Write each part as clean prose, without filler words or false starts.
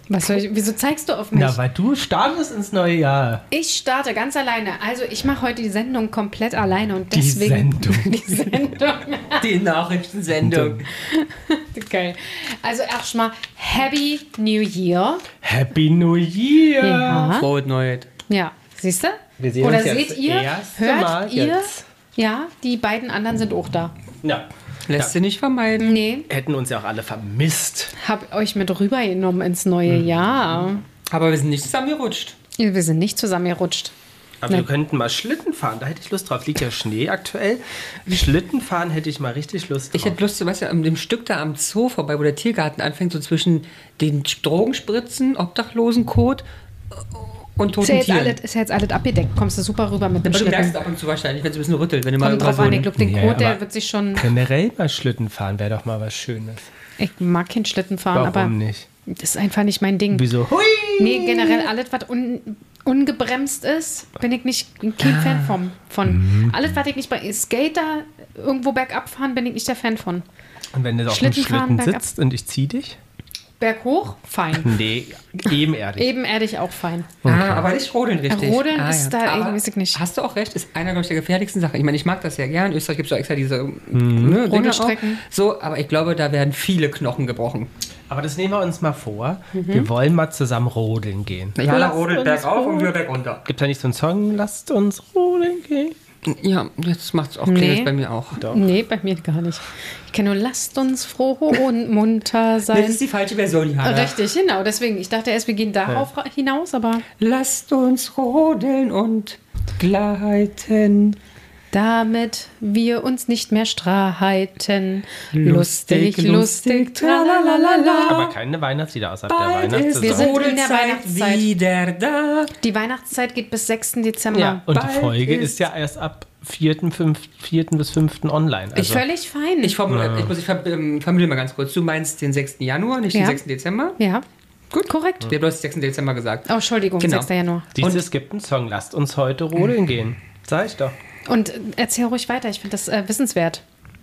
Wieso zeigst du auf mich? Na, weil du startest ins neue Jahr. Ich starte ganz alleine. Also ich mache heute die Sendung komplett alleine und deswegen... Die Sendung. Die Nachrichtensendung. Geil. Also erstmal Happy New Year. Happy New Year. Ja. Frohes Neues. Ja, siehst du? Wir sehen Oder uns jetzt seht ihr, das erste hört Mal ihr? jetzt. Ja, die beiden anderen sind auch da. Ja. Lässt sie nicht vermeiden. Nee, Hätten uns ja auch alle vermisst. hab euch mit rübergenommen ins neue Jahr. Aber wir sind nicht zusammengerutscht. Wir sind nicht zusammengerutscht. Aber wir könnten mal Schlitten fahren, da hätte ich Lust drauf. Liegt ja Schnee aktuell. Schlitten fahren hätte ich mal richtig Lust drauf. Ich hätte Lust, weißt du, an dem Stück da am Zoo vorbei, wo der Tiergarten anfängt, so zwischen den Drogenspritzen, Obdachlosenkot und toten Tieren. Ist ja jetzt alles abgedeckt. Kommst du super rüber mit dem Aber du merkst Schlitten. ab und zu wahrscheinlich, wenn es ein bisschen rüttelt. Wenn du mal Kommt drauf an, ich glaube, den Ja, Kot, der aber- wird sich schon... Generell mal Schlitten fahren wäre doch mal was Schönes. Ich mag keinen Schlitten fahren, Warum aber nicht? das ist einfach nicht mein Ding. Wieso? Hui! Nee, generell alles, was ungebremst ist, bin ich nicht kein Fan von. Alles, was ich nicht bei Skater irgendwo bergab fahren, bin ich nicht der Fan von. Und wenn du auf dem Schlitten fahren, Schlitten bergab. sitzt und ich zieh dich? Berghoch, fein. Nee, ebenerdig. Ebenerdig auch fein. Aber nicht rodeln richtig. Rodeln ist da, Aber weiß ich nicht. Hast du auch recht, ist einer, glaube ich, der gefährlichsten Sachen. Ich meine, ich mag das sehr gern. In Österreich gibt es ja extra diese Dinger auch. Rodelstrecken. So, aber ich glaube, da werden viele Knochen gebrochen. Aber das nehmen wir uns mal vor. Wir wollen mal zusammen rodeln gehen. Jana Lasst rodelt uns bergauf und wir rodeln. bergunter. Gibt da nicht so einen Song? Lasst uns rodeln gehen. Ja, jetzt macht es auch Nee. klingelt bei mir auch. Doch. Nee, bei mir gar nicht. Ich kenne nur, lasst uns froh und munter sein. Das ist die falsche Version, Jana. Richtig, genau. Deswegen, ich dachte erst, wir gehen darauf hinaus, aber Lasst uns rodeln und gleiten. damit wir uns nicht mehr streiten. Lustig, lustig, tralalala. Aber keine Weihnachtslieder außerhalb der Bald ist Weihnachtszeit. Wir sind in der Rodelzeit Weihnachtszeit. wieder da. Die Weihnachtszeit geht bis 6. Dezember. Ja, und die Bald Folge ist- ist ja erst ab 4. bis 5. online. Also, Völlig fein. Ich formuliere mal ganz kurz. Du meinst den 6. Januar, nicht den Ja. 6. Dezember? ja, Gut. korrekt. Wir haben bloß den 6. Dezember gesagt. Oh, Entschuldigung, Genau. 6. Januar. es gibt einen Song. Lasst uns heute rodeln gehen. Sag ich doch. Und erzähl ruhig weiter, ich finde das wissenswert.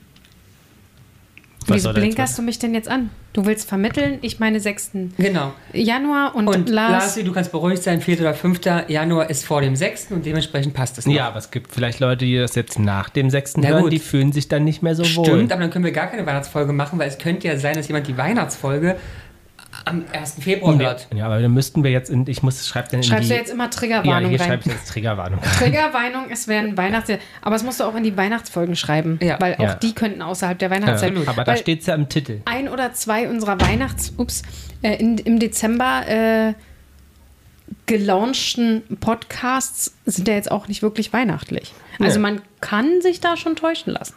Was Wieso soll da jetzt blinkerst du mich denn jetzt an? Du willst vermitteln, ich meine 6. Genau. Januar und, Und Lars. Larsi, du kannst beruhigt sein, 4. oder 5. Januar ist vor dem 6. und dementsprechend passt es noch. Ja, aber es gibt vielleicht Leute, die das jetzt nach dem 6. Na hören, gut. die fühlen sich dann nicht mehr so wohl. Stimmt, aber dann können wir gar keine Weihnachtsfolge machen, weil es könnte ja sein, dass jemand die Weihnachtsfolge am 1. Februar hört. Ja, aber dann müssten wir jetzt, schreib dann in Schreibst die... du jetzt immer Ja, Triggerwarnung hier rein? schreibst du jetzt Triggerwarnung. Triggerwarnung, es werden Aber es musst du auch in die Weihnachtsfolgen schreiben, Ja. weil auch Ja. die könnten außerhalb der Weihnachtszeit. Aber da Weil steht es ja im Titel. 1 oder 2 unserer im Dezember gelaunchten Podcasts sind ja jetzt auch nicht wirklich weihnachtlich. Also man kann sich da schon täuschen lassen.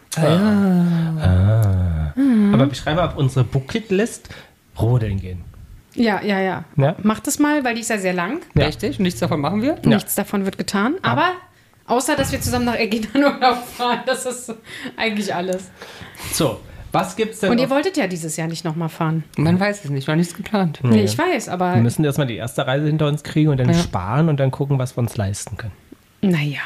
Aber wir schreiben auf unsere Bucketlist rodeln gehen. Ja. Ja. Mach das mal, weil die ist ja sehr lang. Ja. Richtig? Und nichts davon machen wir? Ja. Nichts davon wird getan. Aber außer, dass wir zusammen nach Egina in Urlaub fahren. Das ist eigentlich alles. So, was gibt's denn Und ihr noch? wolltet ja dieses Jahr nicht nochmal fahren. Man weiß es nicht, noch nichts geplant. Nee, ich weiß, aber Wir müssen erstmal die erste Reise hinter uns kriegen und dann sparen und dann gucken, was wir uns leisten können. naja.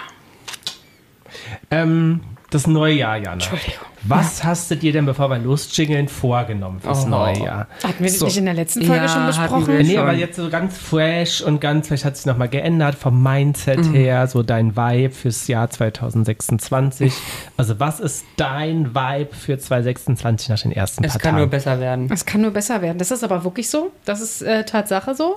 Das neue Jahr, Jana. Entschuldigung. Was hast du dir denn, bevor wir losjingeln, vorgenommen fürs Oh. neue Jahr? Hatten wir das So. nicht in der letzten Folge Ja, schon hatten besprochen? wir. Nee, schon. aber jetzt so ganz fresh und vielleicht hat sich nochmal geändert vom Mindset her, so dein Vibe fürs Jahr 2026. Also was ist dein Vibe für 2026 nach den ersten Es paar kann nur Tagen? besser werden. Es kann nur besser werden. Das ist aber wirklich so. Das ist Tatsache so.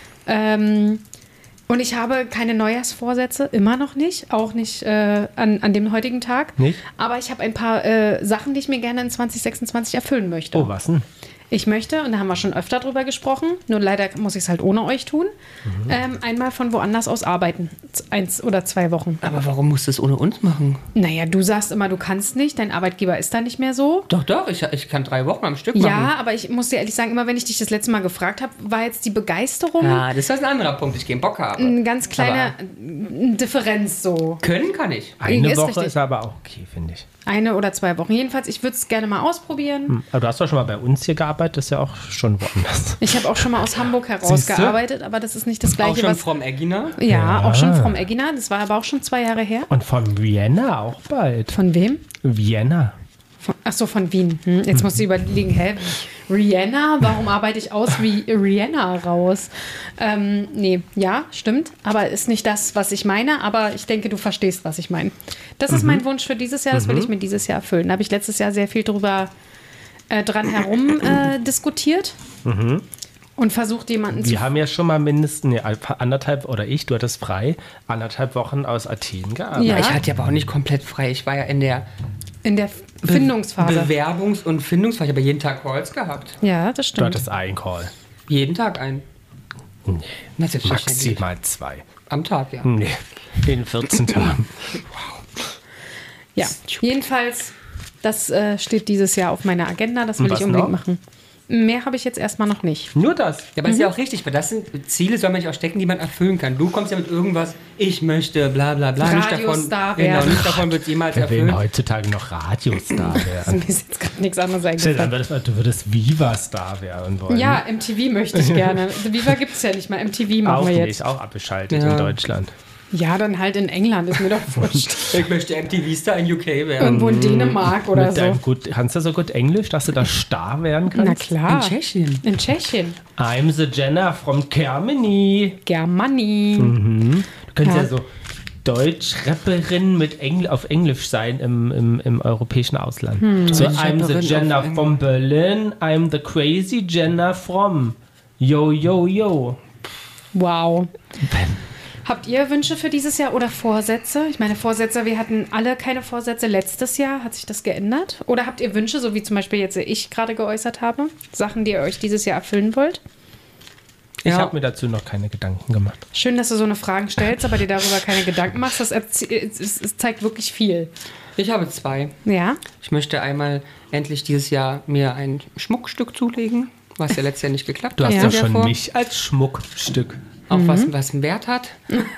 Und ich habe keine Neujahrsvorsätze, immer noch nicht. Auch nicht an dem heutigen Tag. Nicht? Aber ich habe ein paar Sachen, die ich mir gerne in 2026 erfüllen möchte. Oh, was denn? Ich möchte, und da haben wir schon öfter drüber gesprochen, nur leider muss ich es halt ohne euch tun, einmal von woanders aus arbeiten. 1 oder 2 Wochen. Aber warum musst du es ohne uns machen? Naja, du sagst immer, du kannst nicht, dein Arbeitgeber ist da nicht mehr so. Doch, ich kann 3 Wochen am Stück machen. Ja, aber ich muss dir ehrlich sagen, immer wenn ich dich das letzte Mal gefragt habe, war jetzt die Begeisterung Ja, das ist ein anderer Punkt, ich keinen Bock habe. eine ganz kleine Differenz so. Können kann ich. Eine Ist Woche richtig. ist aber auch okay, finde ich. 1 oder 2 Wochen. Jedenfalls, ich würde es gerne mal ausprobieren. Aber du hast doch schon mal bei uns hier gearbeitet, das ist ja auch schon woanders. Ich habe auch schon mal aus Hamburg heraus Siehste? gearbeitet, aber das ist nicht das Auch Gleiche, schon was... from Egina. Ja, auch schon vom Egina. Das war aber auch schon 2 Jahre her. Und von Vienna auch bald. Von wem? Vienna. Achso, von Wien. Jetzt musst du überlegen, Rihanna? Warum arbeite ich aus wie Rihanna raus? Nee, ja, stimmt. Aber ist nicht das, was ich meine. Aber ich denke, du verstehst, was ich meine. Das ist mein Wunsch für dieses Jahr. Das will ich mir dieses Jahr erfüllen. Da habe ich letztes Jahr sehr viel dran herum diskutiert. Und versucht, jemanden Wir haben ja schon mal mindestens anderthalb, oder du hattest frei, 1,5 Wochen aus Athen gearbeitet. Ja. Ich hatte ja aber auch nicht komplett frei. Ich war ja in der Findungsphase. Bewerbungs- und Findungsphase. Ich habe jeden Tag Calls gehabt. Ja, das Du stimmt. hattest einen Call. Jeden Tag einen. Nee, Na, selbstverständlich. maximal 2. Am Tag, ja. Nee, in 14 Tagen. Ja, jedenfalls, das steht dieses Jahr auf meiner Agenda. Das will Und was ich unbedingt noch? machen. Mehr habe ich jetzt erstmal noch nicht. Nur das. Ja, aber ist ja auch richtig, weil das sind Ziele, soll man nicht auch stecken, die man erfüllen kann. Du kommst ja mit irgendwas, ich möchte, bla bla bla. Radiostar Genau, werden. nicht davon wird jemals Wer will erfüllen. heutzutage noch Radiostar Mir werden? ist jetzt gerade nichts anderes Dann eingefallen. du würdest Viva-Star werden wollen. Ja, MTV möchte ich gerne. Also Viva gibt es ja nicht mal. MTV machen auch wir jetzt. nicht, auch abgeschaltet Ja. in Deutschland. Ja, dann halt in England, ist mir doch wurscht. Ich möchte MTV-Star in UK werden. Irgendwo in Dänemark oder Mit so. deinem kannst du so gut Englisch, dass du da Star werden kannst? Na klar. In Tschechien. In Tschechien. I'm the Jenna from Germany. Germany. Du könntest ja, Ja. so Deutsch-Rapperin auf Englisch sein im europäischen Ausland. So, I'm the Deutsch-Rapperin Jenna auf from Berlin, I'm the crazy Jenna from. Yo, yo, yo. Wow. Habt ihr Wünsche für dieses Jahr oder Vorsätze? Ich meine, Vorsätze, wir hatten alle keine Vorsätze letztes Jahr. Hat sich das geändert? Oder habt ihr Wünsche, so wie zum Beispiel jetzt ich gerade geäußert habe? Sachen, die ihr euch dieses Jahr erfüllen wollt? Ich Ja. habe mir dazu noch keine Gedanken gemacht. Schön, dass du so eine Frage stellst, aber dir darüber keine Gedanken machst. Es zeigt wirklich viel. Ich habe 2. Ja? Ich möchte einmal endlich dieses Jahr mir ein Schmuckstück zulegen, was ja letztes Jahr nicht geklappt Du hat. hast Ja. ja Jahr schon vor. mich als Schmuckstück. Auch was einen Wert hat.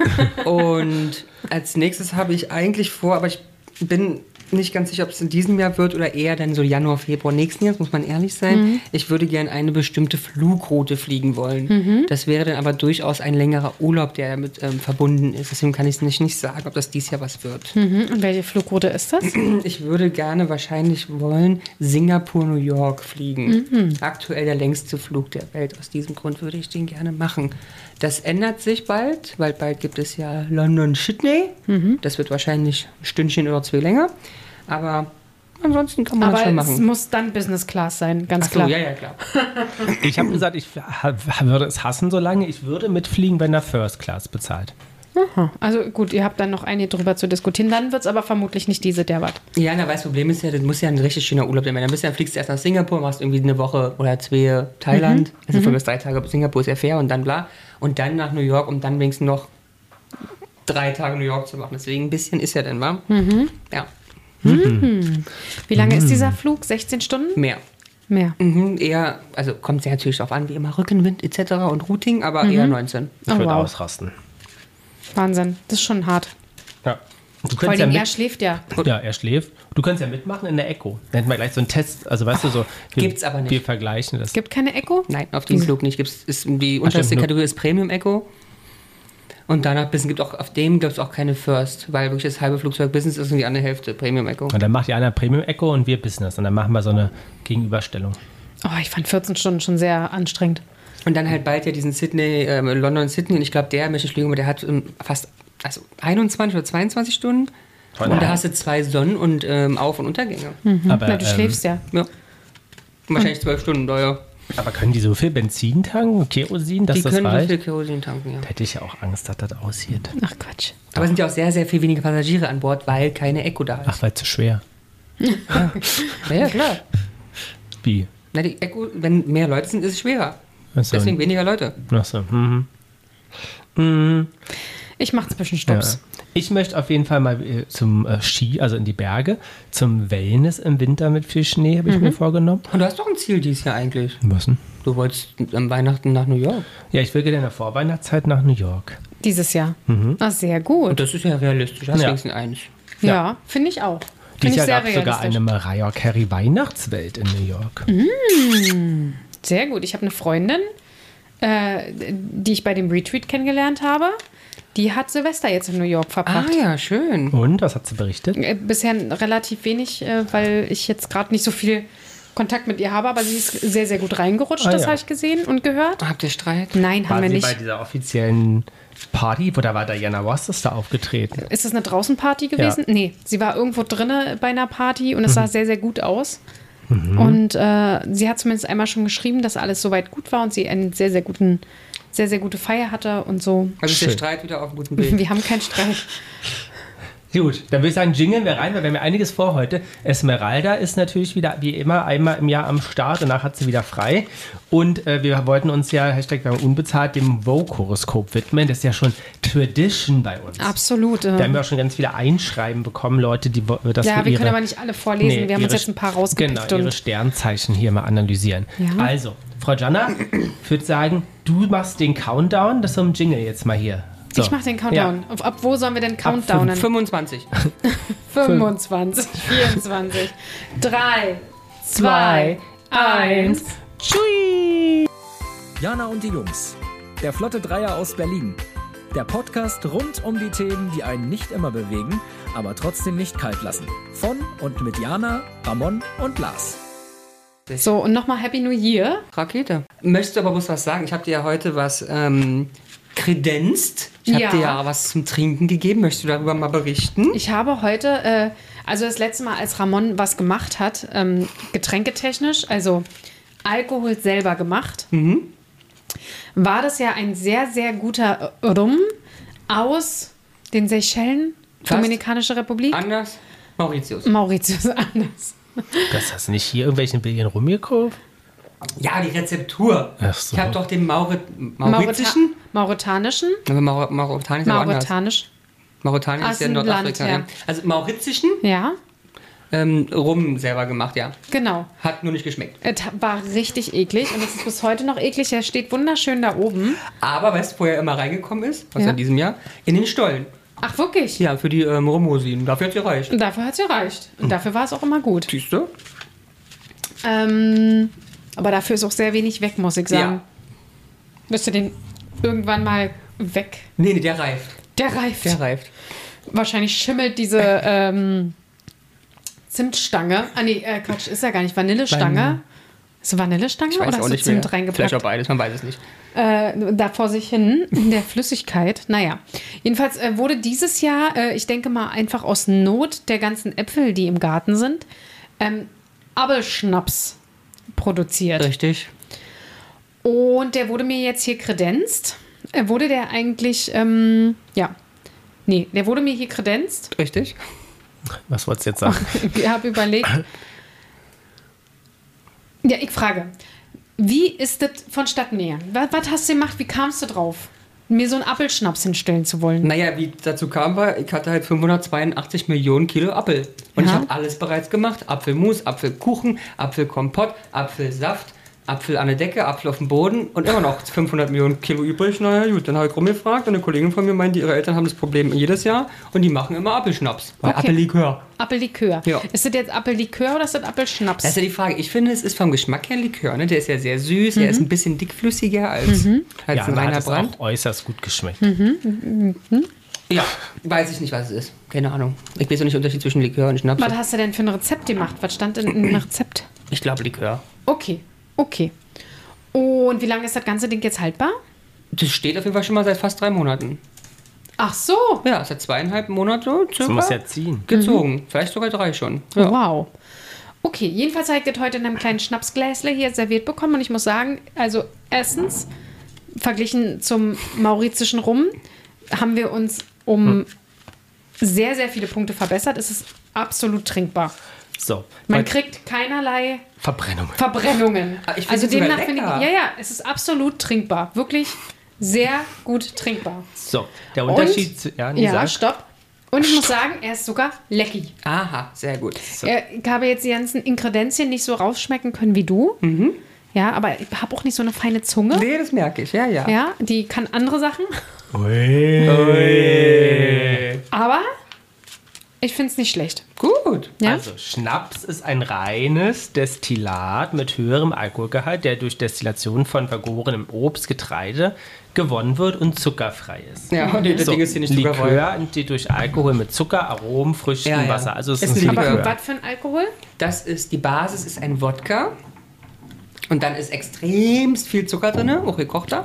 Und als nächstes habe ich eigentlich vor, aber ich bin nicht ganz sicher, ob es in diesem Jahr wird oder eher dann so Januar, Februar nächsten Jahres, muss man ehrlich sein. Ich würde gerne eine bestimmte Flugroute fliegen wollen. Das wäre dann aber durchaus ein längerer Urlaub, der damit verbunden ist. Deswegen kann ich es nicht sagen, ob das dieses Jahr was wird. Und welche Flugroute ist das? Ich würde gerne wahrscheinlich wollen Singapur-New York fliegen. Aktuell der längste Flug der Welt. Aus diesem Grund würde ich den gerne machen. Das ändert sich bald, weil bald gibt es ja London-Sydney. Das wird wahrscheinlich ein Stündchen oder 2 länger. Aber ansonsten kann man das Aber schon es machen. muss dann Business Class sein, ganz Ach so, klar. ja, klar. Ich habe gesagt, ich würde es hassen so lange. Ich würde mitfliegen, wenn er First Class bezahlt. Aha. Also gut, ihr habt dann noch eine drüber zu diskutieren. Dann wird es aber vermutlich nicht diese der Watt. Ja, na, weil das Problem ist ja, das muss ja ein richtig schöner Urlaub sein. Dann fliegst du erst nach Singapur, machst irgendwie eine Woche oder 2 Thailand. Also 5 bis 3 Tage Singapur ist ja fair und dann bla. Und dann nach New York, um dann wenigstens noch 3 Tage New York zu machen. Deswegen ein bisschen ist ja dann, wa? Ja, Wie lange ist dieser Flug? 16 Stunden? mehr. Mehr. Eher, also kommt sehr natürlich darauf an, wie immer Rückenwind etc. und Routing, aber eher 19. Ich Oh, würde wow. ausrasten. Wahnsinn. Das ist schon hart. Ja. Du Vor könntest allem, ja er schläft ja. ja, er schläft. Du kannst ja mitmachen in der Echo. Dann hätten wir gleich so einen Test. Also weißt du so, Gibt's aber nicht. Wir vergleichen das. Gibt keine Echo? Nein, auf dem Flug nicht. Die unterste nur- Kategorie ist Premium Echo. Und danach gibt auch auf dem gibt es auch keine First, weil wirklich das halbe Flugzeug Business ist und die andere Hälfte Premium Echo. Und dann macht ja einer Premium Echo und wir Business. Und dann machen wir so eine Gegenüberstellung. Oh, ich fand 14 Stunden schon sehr anstrengend. Und dann halt bald ja diesen London Sydney. Und ich glaube, der der hat fast 21 oder 22 Stunden. Toll. Und da hast du 2 Sonnen- und Auf- und Untergänge. Aber, Na, du schläfst ja. Ja. Und wahrscheinlich 12 Stunden Dauer. aber können die so viel Benzin tanken, Kerosin, dass Die das können so reicht? viel Kerosin tanken, ja. Da hätte ich ja auch Angst, dass das aussieht. Ach Quatsch. Aber es sind ja auch sehr, sehr viel weniger Passagiere an Bord, weil keine Echo da ist. Ach, weil zu schwer. Ja, klar. Wie? Na, die Echo, wenn mehr Leute sind, ist es schwerer. Achso. Deswegen weniger Leute. Achso. Ich mache Zwischenstopps. Ja. Ich möchte auf jeden Fall mal zum Ski, also in die Berge, zum Wellness im Winter mit viel Schnee, habe ich mir vorgenommen. Und du hast doch ein Ziel dieses Jahr eigentlich. Was denn? Du wolltest am Weihnachten nach New York. Ja, ich will gerne in der Vorweihnachtszeit nach New York. Dieses Jahr. Ah, sehr gut. Und das ist ja realistisch. Hast Ja. wenigstens eins. Ja, finde ich auch. Dieses Finde ich Jahr sehr gab es sogar realistisch. eine Mariah Carey Weihnachtswelt in New York. Sehr gut. Ich habe eine Freundin, die ich bei dem Retreat kennengelernt habe. Die hat Silvester jetzt in New York Ah verbracht. ja, schön. Und, was hat sie berichtet? Bisher relativ wenig, weil ich jetzt gerade nicht so viel Kontakt mit ihr habe, aber sie ist sehr, sehr gut reingerutscht, Ah, das ja. habe ich gesehen und gehört. Habt ihr Streit? Nein, haben War wir sie nicht. bei dieser offiziellen Party, wo da war Diana Ross ist da aufgetreten? Ist das eine Draußenparty gewesen? Ja. Nee, sie war irgendwo drinne bei einer Party und es sah sehr, sehr gut aus. Und sie hat zumindest einmal schon geschrieben, dass alles soweit gut war und sie eine sehr, sehr gute Feier hatte und so. Also ist der Schön. Streit wieder auf einem guten Weg. Wir haben keinen Streit. Gut, dann würde ich sagen, jingeln wir rein, weil wir haben ja einiges vor heute. Esmeralda ist natürlich wieder, wie immer, einmal im Jahr am Start. Danach hat sie wieder frei. Und wir wollten uns ja, Hashtag wir haben unbezahlt, dem Vogue-Horoskop widmen. Das ist ja schon Tradition bei uns. Absolut. Da haben wir auch schon ganz viele Einschreiben bekommen, Leute, die das Ja, für wir ihre, können aber nicht alle vorlesen. Wir haben uns ihre- jetzt ein paar rausgepickt. Genau, ihre Und Sternzeichen hier mal analysieren. Ja. Also, Frau Gianna, ich würde sagen, du machst den Countdown. Das ist so ein Jingle jetzt mal hier. So. ich mache den Countdown. Ab wo sollen wir denn Ab countdownen? 25. 25, 24, 3, 2, 1. Jana und die Jungs. Der Flotte Dreier aus Berlin. Der Podcast rund um die Themen, die einen nicht immer bewegen, aber trotzdem nicht kalt lassen. Von und mit Jana, Ramon und Lars. So, und nochmal Happy New Year. Rakete. Möchtest du aber bloß was sagen? Ich habe dir ja heute was kredenzt. Ich habe Ja. dir ja was zum Trinken gegeben. Möchtest du darüber mal berichten? Ich habe heute, also das letzte Mal, als Ramon was gemacht hat, getränketechnisch, also Alkohol selber gemacht, war das ja ein sehr, sehr guter Rum aus den Seychellen, Fast. Dominikanische Republik. Anders? Mauritius. Mauritius anders. Das hast du nicht hier irgendwelchen Billion rumgekauft? Ja, die Rezeptur. Ach so. Ich habe doch den mauritischen. Mauritanischen? Aber Mauritanisch ist aber anders. Mauritanisch. Mauritanisch Ah, ist ja ist ein Nordafrika. Land, ja. Ja. Also mauritischen Ja, Rum selber gemacht, ja. genau. Hat nur nicht geschmeckt. Es war richtig eklig und es ist bis heute noch eklig. Er steht wunderschön da oben. Aber weißt du, wo er immer reingekommen ist? Was Ja. in diesem Jahr? In den Stollen. Ach, wirklich? Ja, für die Rumrosinen. Dafür hat es gereicht. Und dafür hat es gereicht. Und dafür war es auch immer gut. Siehst du? Aber dafür ist auch sehr wenig weg, muss ich sagen. Ja. Wirst du den irgendwann mal weg? Nee, der reift. Der reift. Der reift. Wahrscheinlich schimmelt diese Zimtstange. Ah, nee, Quatsch, ist ja gar nicht. Vanillestange. Ist es Vanillestange Ich weiß oder auch hast du nicht Zimt mehr. reingepackt? Vielleicht auch beides, man weiß es nicht. Da vor sich hin in der Flüssigkeit. Naja, jedenfalls wurde dieses Jahr, ich denke mal einfach aus Not der ganzen Äpfel, die im Garten sind, Apfelschnaps produziert. Richtig. Und der wurde mir jetzt hier kredenzt. Wurde der eigentlich, ja, nee, der wurde mir hier kredenzt. Richtig. Was wolltest du jetzt sagen? Ich habe überlegt. Ja, ich frage, wie ist das vonstatten gegangen? Was hast du gemacht? Wie kamst du drauf, mir so einen Apfelschnaps hinstellen zu wollen? Naja, wie dazu kam, war, ich hatte halt 582 Millionen Kilo Apfel. Und ich Ja. habe alles bereits gemacht. Apfelmus, Apfelkuchen, Apfelkompott, Apfelsaft, Apfel an der Decke, Apfel auf dem Boden und immer noch 500 Millionen Kilo übrig. Naja, gut, dann habe ich rumgefragt und eine Kollegin von mir meinte, ihre Eltern haben das Problem jedes Jahr und die machen immer Apfelschnaps. Weil Okay. Apfellikör. Apfellikör. Ja. Ist das jetzt Apfellikör oder ist das Apfelschnaps? Das ist ja die Frage. Ich finde, es ist vom Geschmack her Likör. Ne? Der ist ja sehr süß, er ist ein bisschen dickflüssiger als, Ja, als ein da hat reiner es Brand. auch äußerst gut geschmeckt. Ja, weiß ich nicht, was es ist. Keine Ahnung. Ich weiß auch nicht den Unterschied zwischen Likör und Schnaps. Was hast du denn für ein Rezept gemacht? Was stand denn im Rezept? Ich glaube Likör. Okay, okay. Und wie lange ist das ganze Ding jetzt haltbar? Das steht auf jeden Fall schon mal seit fast 3 Monaten. Ach so. Ja, seit 2,5 Monate Das circa muss ja ziehen. gezogen. Vielleicht sogar 3 schon. Ja. Wow. Okay, jedenfalls habe ich das heute in einem kleinen Schnapsgläsle hier serviert bekommen und ich muss sagen, also erstens, verglichen zum mauritischen Rum, haben wir uns um sehr, sehr viele Punkte verbessert. Es ist absolut trinkbar. So, Man weil- kriegt keinerlei Verbrennung. Verbrennungen. Ah, ich finde Also es sogar demnach finde ich, lecker. ja, es ist absolut trinkbar. Wirklich sehr gut trinkbar. So, der Unterschied zu. Ja, nee, Ja, sag. stopp. Und ich muss sagen, er ist sogar lecky. Aha, sehr gut. Ich habe jetzt die ganzen Inkredenzien nicht so rausschmecken können wie du. Ja, aber ich habe auch nicht so eine feine Zunge. Nee, das merke ich. Ja, ja. Ja, die kann andere Sachen. Ui. Aber Ich finde es nicht schlecht. Gut. Ja? Also Schnaps ist ein reines Destillat mit höherem Alkoholgehalt, der durch Destillation von vergorenem Obst, Getreide gewonnen wird und zuckerfrei ist. Ja, und das Ding ist hier nicht zuckerfrei. Likör entsteht durch Alkohol mit Zucker, Aromen, Früchten, Ja, ja. Wasser. Also es Ist ist ein ein Likör. Likör. Was für ein Alkohol? Das ist, die Basis ist ein Wodka. Und dann ist extremst viel Zucker drin, auch gekochter.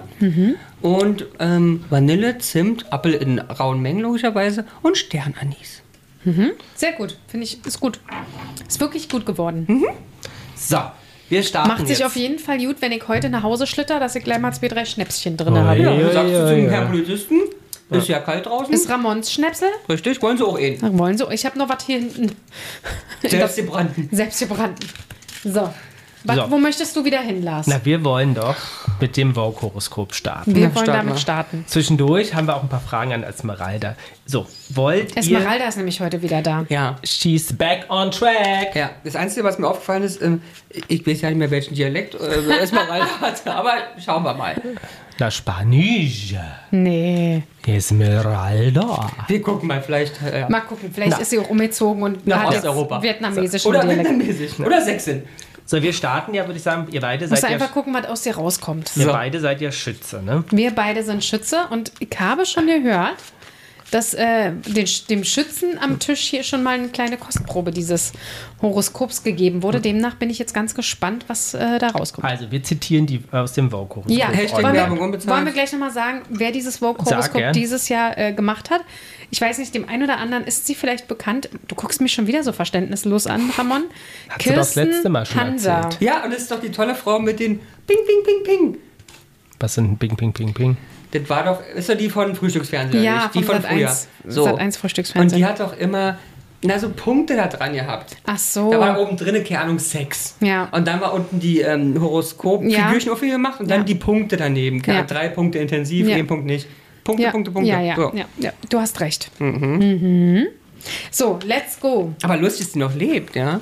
Und Vanille, Zimt, Apfel in rauen Mengen logischerweise und Sternanis. Sehr gut, finde ich, ist gut. Ist wirklich gut geworden. So, wir starten Macht sich jetzt. auf jeden Fall gut, wenn ich heute nach Hause schlitter, dass ich gleich mal 2, 3 Schnäpschen drin Oh, habe. ja. Ja, sagst du zum ja. Herrn Polizisten, ist ja kalt draußen. Ist Ramons Schnäpsel? Richtig, wollen sie auch eh. Ach, wollen Sie? Ich habe noch was hier hinten. Selbstgebrannten. Selbstgebrannten. So. Was, So. Wo möchtest du wieder hin, Lars? Na, wir wollen doch mit dem Vogue-Horoskop starten. Wir Na, wollen start damit mal. starten. Zwischendurch haben wir auch ein paar Fragen an Esmeralda. So, wollt ihr... Esmeralda ist nämlich heute wieder da. Ja. She's back on track. Ja, das Einzige, was mir aufgefallen ist, ich weiß ja nicht mehr, welchen Dialekt Esmeralda hat, aber schauen wir mal. La Spanish. Nee. Esmeralda. Wir gucken mal, vielleicht. Mal gucken, vielleicht Na. ist sie auch umgezogen und Nach hat jetzt Osteuropa. vietnamesischen Oder Dialekt. vietnamesisch. Oder Sächsin. So, wir starten ja, würde ich sagen, ihr beide Musst seid du ja... einfach gucken, was aus dir rauskommt. Ihr So. beide seid ja Schütze, ne? Wir beide sind Schütze und ich habe schon gehört, dass dem Schützen am Tisch hier schon mal eine kleine Kostprobe dieses Horoskops gegeben wurde. Demnach bin ich jetzt ganz gespannt, was da rauskommt. Also, wir zitieren die aus dem Vogue-Horoskop. Ja, Hashtag wollen Werbung wir, unbezahlt. wollen wir gleich nochmal sagen, wer dieses Sag Vogue-Horoskop gern. dieses Jahr gemacht hat? Ich weiß nicht, dem einen oder anderen ist sie vielleicht bekannt. Du guckst mich schon wieder so verständnislos an, Ramon. Hat sie doch das letzte Mal schon Hansa. erzählt. Ja, und das ist doch die tolle Frau mit den Ping, Ping, Ping, Ping. Was sind Ping, Ping, Ping, Ping? Das war doch, ist doch die von Frühstücksfernsehen, Ja, nicht? Die von von früher. Sat.1 So. Sat.1 Frühstücksfernsehen. Und die hat doch immer, so Punkte da dran gehabt. Ach so. Da war oben drin, keine Ahnung, Sex. Ja. Und dann war unten die Horoskop-Figürchen auf gemacht und dann Ja. die Punkte daneben. Keine Ahnung, 3 Punkte intensiv, Ja. 1 Punkt nicht. Punkte, ja, Punkte, Punkte. Ja, ja, So. ja. Du hast recht. Mhm. So, let's go. Aber lustig, dass sie noch lebt, ja?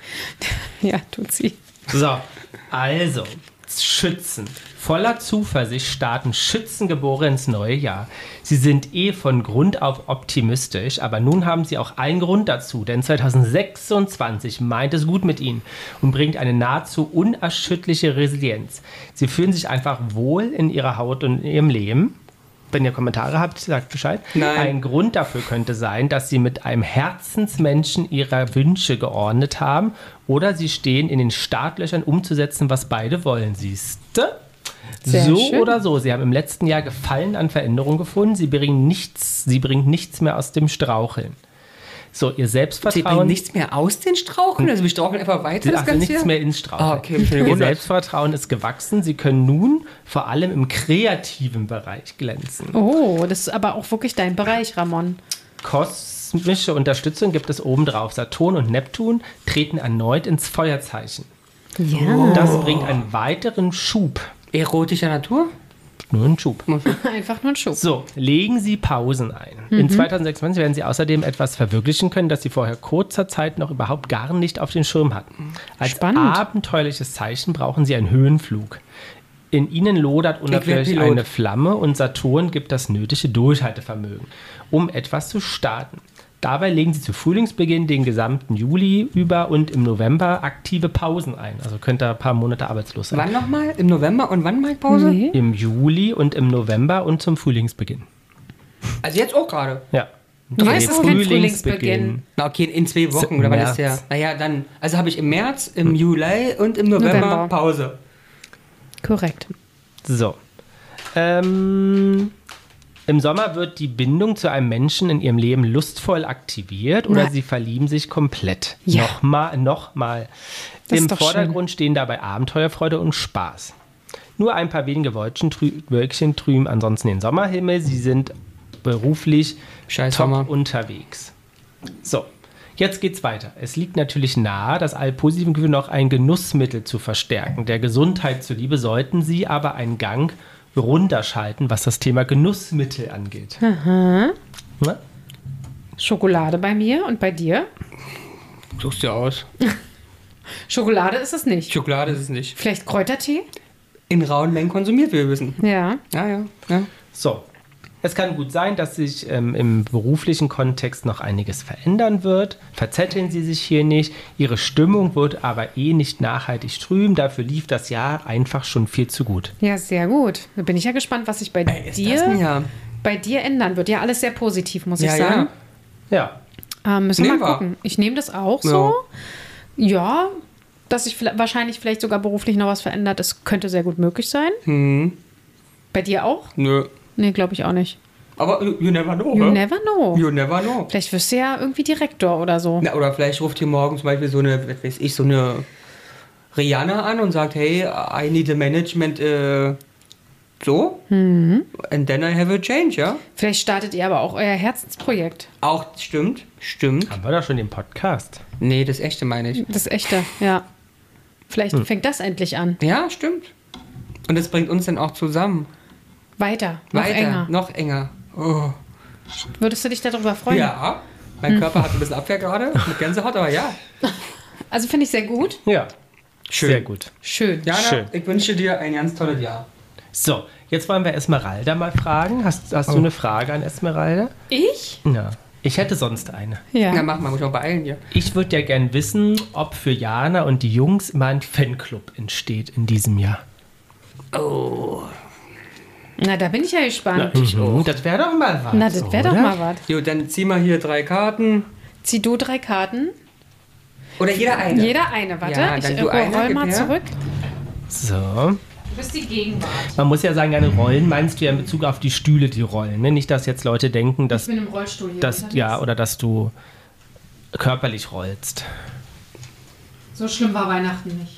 Ja, tut sie. So, also, Schützen. Voller Zuversicht starten Schützengeborene ins neue Jahr. Sie sind von Grund auf optimistisch, aber nun haben sie auch einen Grund dazu, denn 2026 meint es gut mit ihnen und bringt eine nahezu unerschütterliche Resilienz. Sie fühlen sich einfach wohl in ihrer Haut und in ihrem Leben. Wenn ihr Kommentare habt, sagt Bescheid. Nein. Ein Grund dafür könnte sein, dass sie mit einem Herzensmenschen ihrer Wünsche geordnet haben oder sie stehen in den Startlöchern umzusetzen, was beide wollen. Siehste? Sehr So schön. oder so. Sie haben im letzten Jahr Gefallen an Veränderung gefunden. Sie bringen nichts mehr aus dem Straucheln. So, ihr Sie bringt Selbstvertrauen... nichts mehr aus den Straucheln, also wir straucheln einfach weiter das Ach, ganze nichts Jahr? mehr ins Straucheln. Ah, okay, ich bin Ihr gewundert. Selbstvertrauen ist gewachsen. Sie können nun vor allem im kreativen Bereich glänzen. Oh, das ist aber auch wirklich dein Bereich, Ramon. Kosmische Unterstützung gibt es obendrauf. Saturn und Neptun treten erneut ins Feuerzeichen. Ja. Das bringt einen weiteren Schub. Erotischer Natur? Nur einen Schub. Einfach nur ein Schub. So, legen Sie Pausen ein. In 2026 werden Sie außerdem etwas verwirklichen können, das Sie vorher kurzer Zeit noch überhaupt gar nicht auf den Schirm hatten. Als Spannend. abenteuerliches Zeichen brauchen Sie einen Höhenflug. In Ihnen lodert unaufhörlich Pilot. eine Flamme und Saturn gibt das nötige Durchhaltevermögen, um etwas zu starten. Dabei legen Sie zu Frühlingsbeginn den gesamten Juli über und im November aktive Pausen ein. Also könnte ein paar Monate arbeitslos sein. Wann nochmal? Im November und wann mal Pause? Nee. Im Juli und im November und zum Frühlingsbeginn. Also jetzt auch gerade. Ja. Du weißt, es ist kein Frühlingsbeginn. Na okay, in 2 Wochen, oder wann ist der? März. Naja, dann, also habe ich im März, im Juli und im November November. Pause. Korrekt. So. Im Sommer wird die Bindung zu einem Menschen in ihrem Leben lustvoll aktiviert oder Na. sie verlieben sich komplett. Ja. Nochmal. Das Im ist doch Vordergrund stehen dabei Abenteuerfreude und Spaß. Nur ein paar wenige Wölkchen trüben ansonsten den Sommerhimmel. Sie sind beruflich Scheiß top Sommer. unterwegs. So, jetzt geht's weiter. Es liegt natürlich nahe, dass alle positiven Gefühle noch ein Genussmittel zu verstärken. Der Gesundheit zuliebe sollten Sie aber einen Gang runterschalten, was das Thema Genussmittel angeht. Na? Schokolade bei mir und bei dir? Suchst du aus. Schokolade ist es nicht. Schokolade ist es nicht. Vielleicht Kräutertee? In rauen Mengen konsumiert, wie wir wissen. Ja. Ja. So, Es kann gut sein, dass sich im beruflichen Kontext noch einiges verändern wird. Verzetteln Sie sich hier nicht. Ihre Stimmung wird aber nicht nachhaltig trüben. Dafür lief das Jahr einfach schon viel zu gut. Ja, sehr gut. Da bin ich ja gespannt, was sich bei bei dir ändern wird. Ja, alles sehr positiv, muss ich sagen. Ja. Müssen wir mal gucken. Ich nehme das auch so. Ja, dass sich wahrscheinlich vielleicht sogar beruflich noch was verändert, das könnte sehr gut möglich sein. Bei dir auch? Nö. Nee, glaube ich auch nicht. Aber you never know, You never know. You never know. Vielleicht wirst du ja irgendwie Direktor oder so. Na, oder vielleicht ruft hier morgen zum Beispiel so eine Rihanna an und sagt, hey, I need a management, so. And then I have a change, ja? Vielleicht startet ihr aber auch euer Herzensprojekt. Auch, stimmt. Haben wir doch schon den Podcast. Nee, das Echte meine ich. Das Echte, ja. Vielleicht fängt das endlich an. Ja, stimmt. Und das bringt uns dann auch zusammen. Weiter, enger. Noch enger. Oh. Würdest du dich darüber freuen? Ja, mein Körper hat ein bisschen Abwehr gerade mit Gänsehaut, aber ja. Also finde ich sehr gut. Ja, Schön. sehr gut. Schön. Jana, Schön. ich wünsche dir ein ganz tolles Jahr. So, jetzt wollen wir Esmeralda mal fragen. Hast du eine Frage an Esmeralda? Ich? Ja. Ich hätte sonst eine. Ja. Na, mach mal, muss ich auch beeilen hier. Ich würde ja gern wissen, ob für Jana und die Jungs mal ein Fanclub entsteht in diesem Jahr. Na, da bin ich ja gespannt. Das wäre doch mal was. Na, das wäre doch mal was. Jo, dann zieh mal hier 3 Karten. Zieh du 3 Karten. Oder jeder eine. Jeder eine, warte. Ja, dann du eine, roll gib mal her. zurück. So. Du bist die Gegenwart. Man muss ja sagen, deine Rollen meinst du ja in Bezug auf die Stühle, die rollen. Ne? Nicht, dass jetzt Leute denken, dass, Ich bin im Rollstuhl hier dass, unterwegs. ja, oder dass du körperlich rollst. So schlimm war Weihnachten nicht.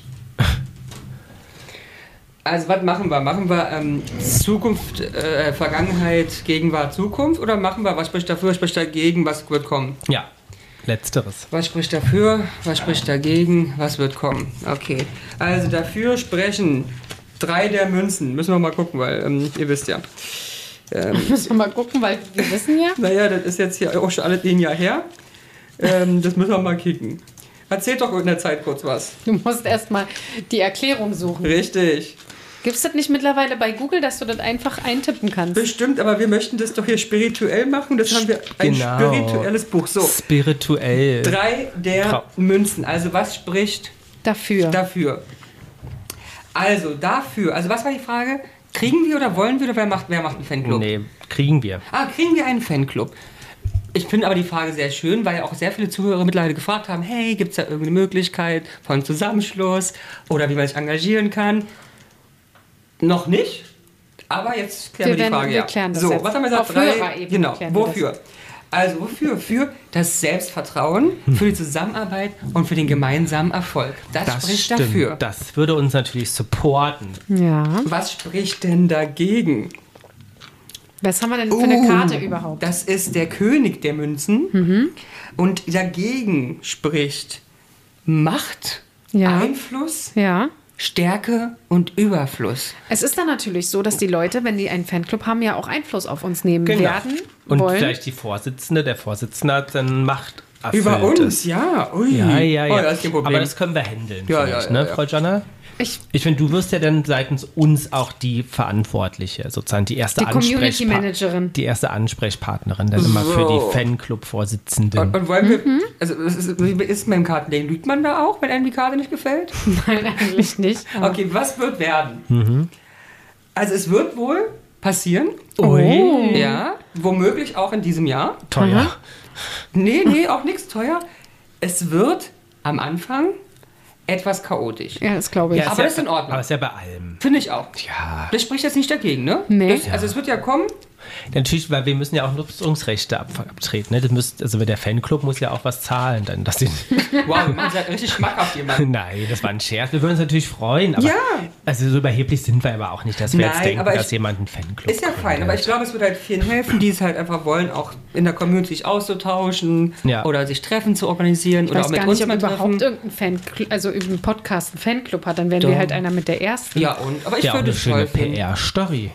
Also, was machen wir? Machen wir Zukunft, Vergangenheit, Gegenwart, Zukunft? Oder machen wir, was spricht dafür, was spricht dagegen, was wird kommen? Ja, letzteres. Was spricht dafür, was spricht dagegen, was wird kommen? Okay, also dafür sprechen 3 der Münzen. Müssen wir mal gucken, weil ihr wisst ja. Müssen wir mal gucken, weil wir wissen ja. Naja, das ist jetzt hier auch schon alles ein Jahr her. Das müssen wir mal kicken. Erzählt doch in der Zeit kurz was. Du musst erstmal die Erklärung suchen. Richtig. Gibt es das nicht mittlerweile bei Google, dass du das einfach eintippen kannst? Bestimmt, aber wir möchten das doch hier spirituell machen. Das haben wir ein spirituelles Buch. So, Spirituell. 3 der Münzen. Also was spricht Dafür. Also dafür. Also was war die Frage? Kriegen wir oder wollen wir oder wer macht einen Fanclub? Nee, kriegen wir. Kriegen wir einen Fanclub? Ich finde aber die Frage sehr schön, weil ja auch sehr viele Zuhörer mittlerweile gefragt haben, hey, gibt es da irgendeine Möglichkeit von Zusammenschluss oder wie man sich engagieren kann? Noch nicht, aber jetzt klären wir die Frage. Wir klären das so, jetzt. was haben wir gesagt? Auf höherer Ebene Genau, klären wir wofür? Also wofür? Für das Selbstvertrauen, für die Zusammenarbeit und für den gemeinsamen Erfolg. Das spricht stimmt. dafür. Das würde uns natürlich supporten. Ja. Was spricht denn dagegen? Was haben wir denn für eine Karte überhaupt? Das ist der König der Münzen. Und dagegen spricht Macht, Ja. Einfluss, Ja. Stärke und Überfluss. Es ist dann natürlich so, dass die Leute, wenn die einen Fanclub haben, ja auch Einfluss auf uns nehmen werden, Und wollen. vielleicht der Vorsitzende hat dann Macht erfüllt. Über uns, ja. Ui. Ja. Oh, das ist kein Problem. Aber das können wir handeln, Ja, finde ja, ich, ja, ne, ja. Frau Janna? Ich finde, du wirst ja dann seitens uns auch die Verantwortliche, sozusagen die erste Die Community Managerin. Die erste Ansprechpartnerin dann immer für die Fanclub-Vorsitzenden. Und wollen wir, also wie ist mit dem Kartenlegen? Lügt man da auch, wenn einem die Karte nicht gefällt? Nein, eigentlich nicht. Okay, was wird werden? Also es wird wohl passieren. Ui. Ja, womöglich auch in diesem Jahr. Teuer. Nee, auch nichts teuer. Es wird am Anfang etwas chaotisch. Ja, das glaube ich. Aber das ist in Ordnung. Aber ist ja bei allem. Finde ich auch. Ja. Das spricht jetzt nicht dagegen, ne? Nee. Also es wird ja kommen. Natürlich, weil wir müssen ja auch Nutzungsrechte abtreten. Ne? Also der Fanclub muss ja auch was zahlen. Dann, dass die Wow, man seid richtig schmackhaft jemand. Nein, das war ein Scherz. Wir würden uns natürlich freuen. Aber Ja. Also so überheblich sind wir aber auch nicht, dass wir Nein, jetzt denken, aber dass jemand einen Fanclub Ist ja fein, aber ich glaube, es wird halt vielen helfen, die es halt einfach wollen, auch in der Community sich auszutauschen Ja. oder sich Treffen zu organisieren Ich oder weiß auch mit gar uns nicht, ob mal überhaupt treffen. irgendein Fanclub, also irgendein Podcast einen Fanclub hat, dann wären Doch. wir halt einer mit der ersten. Ja, aber ich ja auch würde eine es schöne toll finden. PR-Story.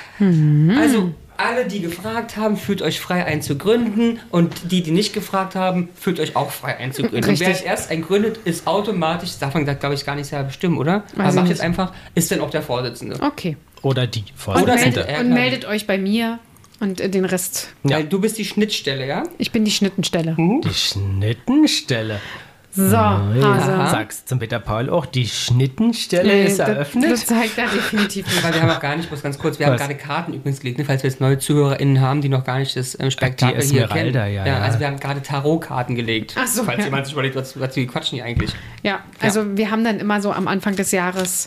Also, alle, die gefragt haben, fühlt euch frei einzugründen und die nicht gefragt haben, fühlt euch auch frei einzugründen. Richtig. Und wer es erst eingründet, ist automatisch, das darf man, glaube ich, gar nicht selber bestimmen, oder? Weiß Aber ich macht nicht. jetzt einfach, ist dann auch der Vorsitzende. Okay. Oder die Und, Vorsitzende. meldet- meldet euch bei mir Und den Rest. Ja. Weil du bist die Schnittstelle, ja? Ich bin die Schnittenstelle. Die Schnittenstelle. So, Hase. Sagst zum Peter Paul auch, die Schnittenstelle ist eröffnet. Das zeigt er definitiv nicht. Aber wir haben auch gar nicht, muss ganz kurz, wir haben Was? gerade Karten übrigens gelegt, ne, falls wir jetzt neue ZuhörerInnen haben, die noch gar nicht das Spektakel Die hier kennen. Esmeralda, ja. Also wir haben gerade Tarotkarten gelegt. Ach so, Falls ja. jemand sich überlegt, was wir quatschen hier eigentlich. Ja, also wir haben dann immer so am Anfang des Jahres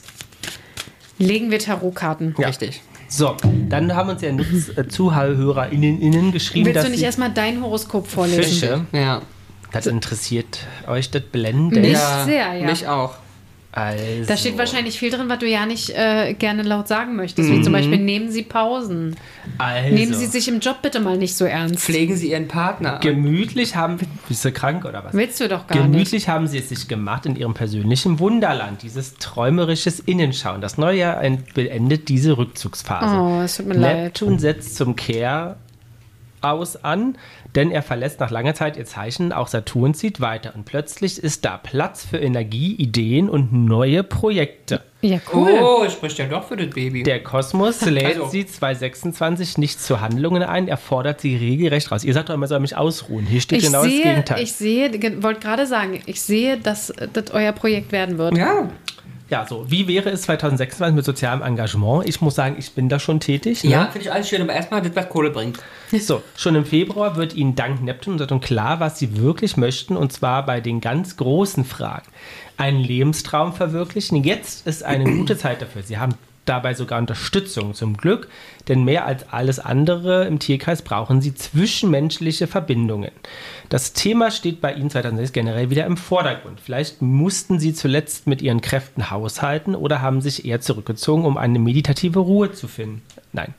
legen wir Tarotkarten. Ja. Richtig. So, dann haben uns ja ZuhörerInnen geschrieben, Willst dass du nicht sie erstmal dein Horoskop vorlesen? Fische, Ja. das interessiert euch das blendend. Mich sehr, ja. Mich auch. Also, Da steht wahrscheinlich viel drin, was du ja nicht gerne laut sagen möchtest. Wie zum Beispiel, nehmen Sie Pausen. also, Nehmen Sie sich im Job bitte mal nicht so ernst. Pflegen Sie Ihren Partner. gemütlich haben, bist du krank oder was? Willst du doch gar nicht. Gemütlich haben sie es sich gemacht in ihrem persönlichen Wunderland, dieses träumerisches Innenschauen. Das neue Jahr beendet diese Rückzugsphase. Oh, es tut mir leid. Neptun setzt zum Kehr aus an, denn er verlässt nach langer Zeit ihr Zeichen, auch Saturn zieht weiter und plötzlich ist da Platz für Energie, Ideen und neue Projekte. Ja, cool. Oh, spricht ja doch für das Baby. Der Kosmos lädt Also. sie 2026 nicht zu Handlungen ein, er fordert sie regelrecht raus. Ihr sagt doch immer, soll mich ausruhen. Hier steht genau das Gegenteil. Wollte gerade sagen, ich sehe, dass das euer Projekt werden wird. Ja. Ja, so, wie wäre es 2026 mit sozialem Engagement? Ich muss sagen, ich bin da schon tätig. Ne? Ja, finde ich alles schön, aber erstmal das, was Kohle bringt. So, schon im Februar wird Ihnen dank Neptun und Saturn klar, was Sie wirklich möchten, und zwar bei den ganz großen Fragen. Einen Lebenstraum verwirklichen, jetzt ist eine gute Zeit dafür. Sie haben dabei sogar Unterstützung zum Glück, denn mehr als alles andere im Tierkreis brauchen Sie zwischenmenschliche Verbindungen. Das Thema steht bei Ihnen 2006 generell wieder im Vordergrund. Vielleicht mussten Sie zuletzt mit Ihren Kräften haushalten oder haben sich eher zurückgezogen, um eine meditative Ruhe zu finden. Nein.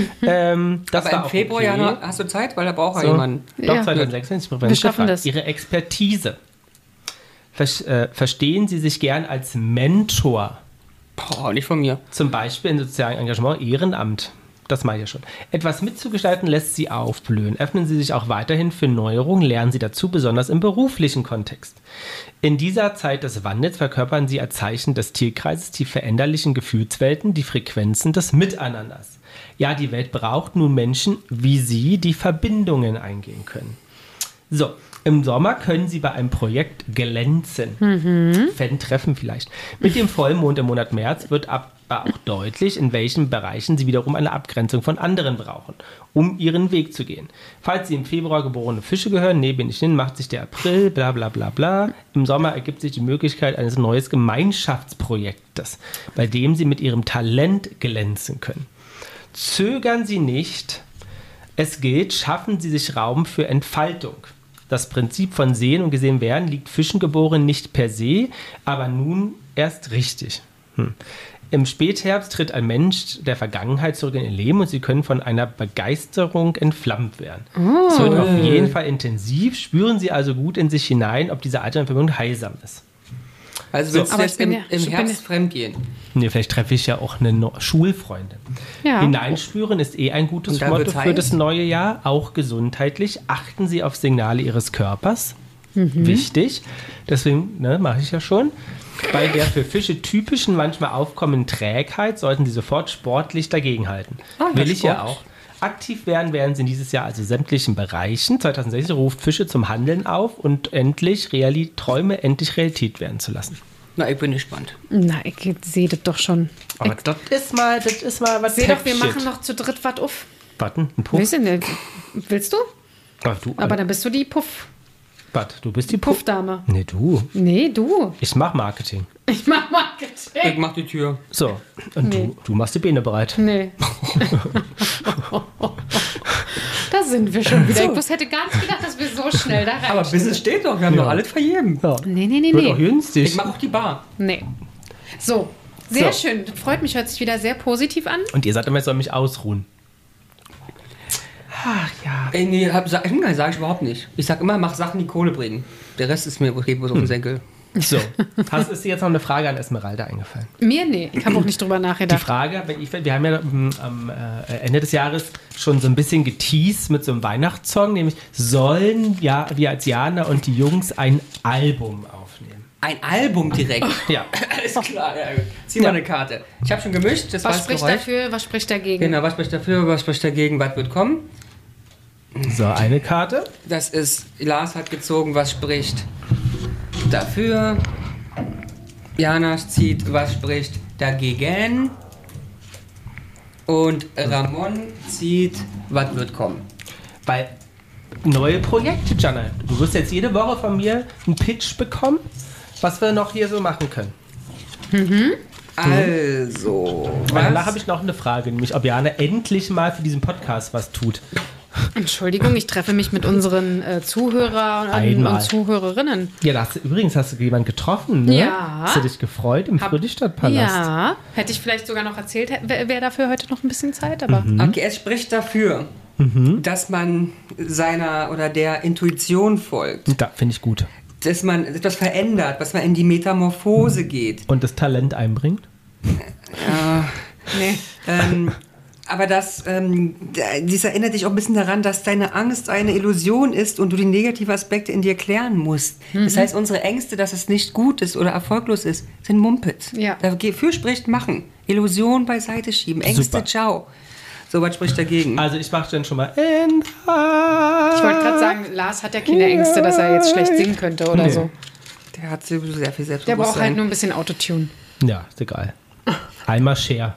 Das Aber war im auch Februar, okay. Januar hast du Zeit, weil da braucht er So. jemanden. Doch, Ja. 2006 Wir schaffen das. Ihre Expertise. Verstehen Sie sich gern als Mentor, Boah, nicht von mir. zum Beispiel in sozialem Engagement, Ehrenamt. Das meine ich ja schon. Etwas mitzugestalten lässt Sie aufblühen. Öffnen Sie sich auch weiterhin für Neuerungen, lernen Sie dazu, besonders im beruflichen Kontext. In dieser Zeit des Wandels verkörpern Sie als Zeichen des Tierkreises die veränderlichen Gefühlswelten, die Frequenzen des Miteinanders. Ja, die Welt braucht nun Menschen wie Sie, die Verbindungen eingehen können. So, im Sommer können Sie bei einem Projekt glänzen. Fan-Treffen vielleicht. Mit dem Vollmond im Monat März wird aber auch deutlich, in welchen Bereichen Sie wiederum eine Abgrenzung von anderen brauchen, um Ihren Weg zu gehen. Falls Sie im Februar geborene Fische gehören, nee, bin ich hin, macht sich der April, bla bla bla bla. Im Sommer ergibt sich die Möglichkeit eines neuen Gemeinschaftsprojektes, bei dem Sie mit Ihrem Talent glänzen können. Zögern Sie nicht. Es gilt, schaffen Sie sich Raum für Entfaltung. Das Prinzip von Sehen und Gesehen werden liegt Fischengeborenen nicht per se, aber nun erst richtig. Im Spätherbst tritt ein Mensch der Vergangenheit zurück in ihr Leben und Sie können von einer Begeisterung entflammt werden. Es wird auf jeden Fall intensiv. Spüren Sie also gut in sich hinein, ob diese alte Verbindung heilsam ist. Also So. willst du Aber jetzt ich bin im ja- Herbst fremdgehen? Nee, vielleicht treffe ich ja auch eine Schulfreundin. Ja. Hineinspüren ist ein gutes Und da Motto wird's für heiß? das neue Jahr, auch gesundheitlich. Achten Sie auf Signale Ihres Körpers. Wichtig. Deswegen, mache ich ja schon. Bei der für Fische typischen, manchmal aufkommenden Trägheit sollten Sie sofort sportlich dagegenhalten. Will ich ja Sport. auch. Aktiv werden Sie in dieses Jahr also sämtlichen Bereichen. 2016 ruft Fische zum Handeln auf und Träume endlich Realität werden zu lassen. Na, ich bin gespannt. Na, ich sehe das doch schon. Aber das ist mal was. Seh doch, wir Shit. machen noch zu dritt was auf. Warten, ein Puff. Weiß ich nicht. Willst du? Du, Aber dann bist du die Puff. du bist die Puff. Puffdame. Nee, du. Nee, du. Ich mach Marketing. Ich mach Ich Marketing. mach die Tür. So, und Nee. du machst die Beine bereit. Nee. Da sind wir schon wieder. Ich hätte gar nicht gedacht, dass wir so schnell da rein. Aber Business steht doch, wir haben doch alles vergeben. Ja. Nee. Wird auch günstig. Ich mach auch die Bar. Nee. So, sehr So. schön. Freut mich, hört sich wieder sehr positiv an. Und ihr sagt immer, ich soll mich ausruhen. Ach ja. Ey, nee, sag ich überhaupt nicht. Ich sag immer, mach Sachen, die Kohle bringen. Der Rest ist mir bloß auf den Senkel. So, ist dir jetzt noch eine Frage an Esmeralda eingefallen? Mir? Nee, ich habe auch nicht drüber Die nachgedacht. Frage, wir haben ja am Ende des Jahres schon so ein bisschen geteased mit so einem Weihnachtssong, nämlich sollen ja wir als Jana und die Jungs ein Album aufnehmen? Ein Album direkt. Ja. Alles klar. Ja. Zieh mal eine Karte. Ich habe schon gemischt. Das Was war spricht das Geräusch. dafür, was spricht dagegen? Genau, was spricht dafür, was spricht dagegen, was wird kommen? So, eine Karte. Das ist, Lars hat gezogen, was spricht dafür. Jana zieht, was spricht dagegen. Und Ramon zieht, was wird kommen. Weil neue Projekte, Jana. Du wirst jetzt jede Woche von mir einen Pitch bekommen, was wir noch hier so machen können. Also, Danach habe ich noch eine Frage, nämlich ob Jana endlich mal für diesen Podcast was tut. Entschuldigung, ich treffe mich mit unseren Zuhörern Einmal. und Zuhörerinnen. Ja, übrigens hast du jemanden getroffen, ne? Ja. Hast du dich gefreut im Friedrichstadtpalast? Ja, hätte ich vielleicht sogar noch erzählt, wäre dafür heute noch ein bisschen Zeit, aber Okay, es spricht dafür, dass man seiner oder der Intuition folgt, Da finde ich gut. dass man etwas verändert, dass man in die Metamorphose geht. Und das Talent einbringt? nee. Aber dies erinnert dich auch ein bisschen daran, dass deine Angst eine Illusion ist und du die negativen Aspekte in dir klären musst. Das heißt, unsere Ängste, dass es nicht gut ist oder erfolglos ist, sind Mumpitz. Ja. Dafür spricht machen. Illusion beiseite schieben. Ängste, Super. ciao. So was spricht dagegen. Also ich mache dann schon mal Ich wollte gerade sagen, Lars hat ja keine Ängste, dass er jetzt schlecht singen könnte oder Nee. so. Der hat sehr viel Der braucht halt Selbstbewusstsein. nur ein bisschen Autotune. Ja, ist egal. Einmal Share.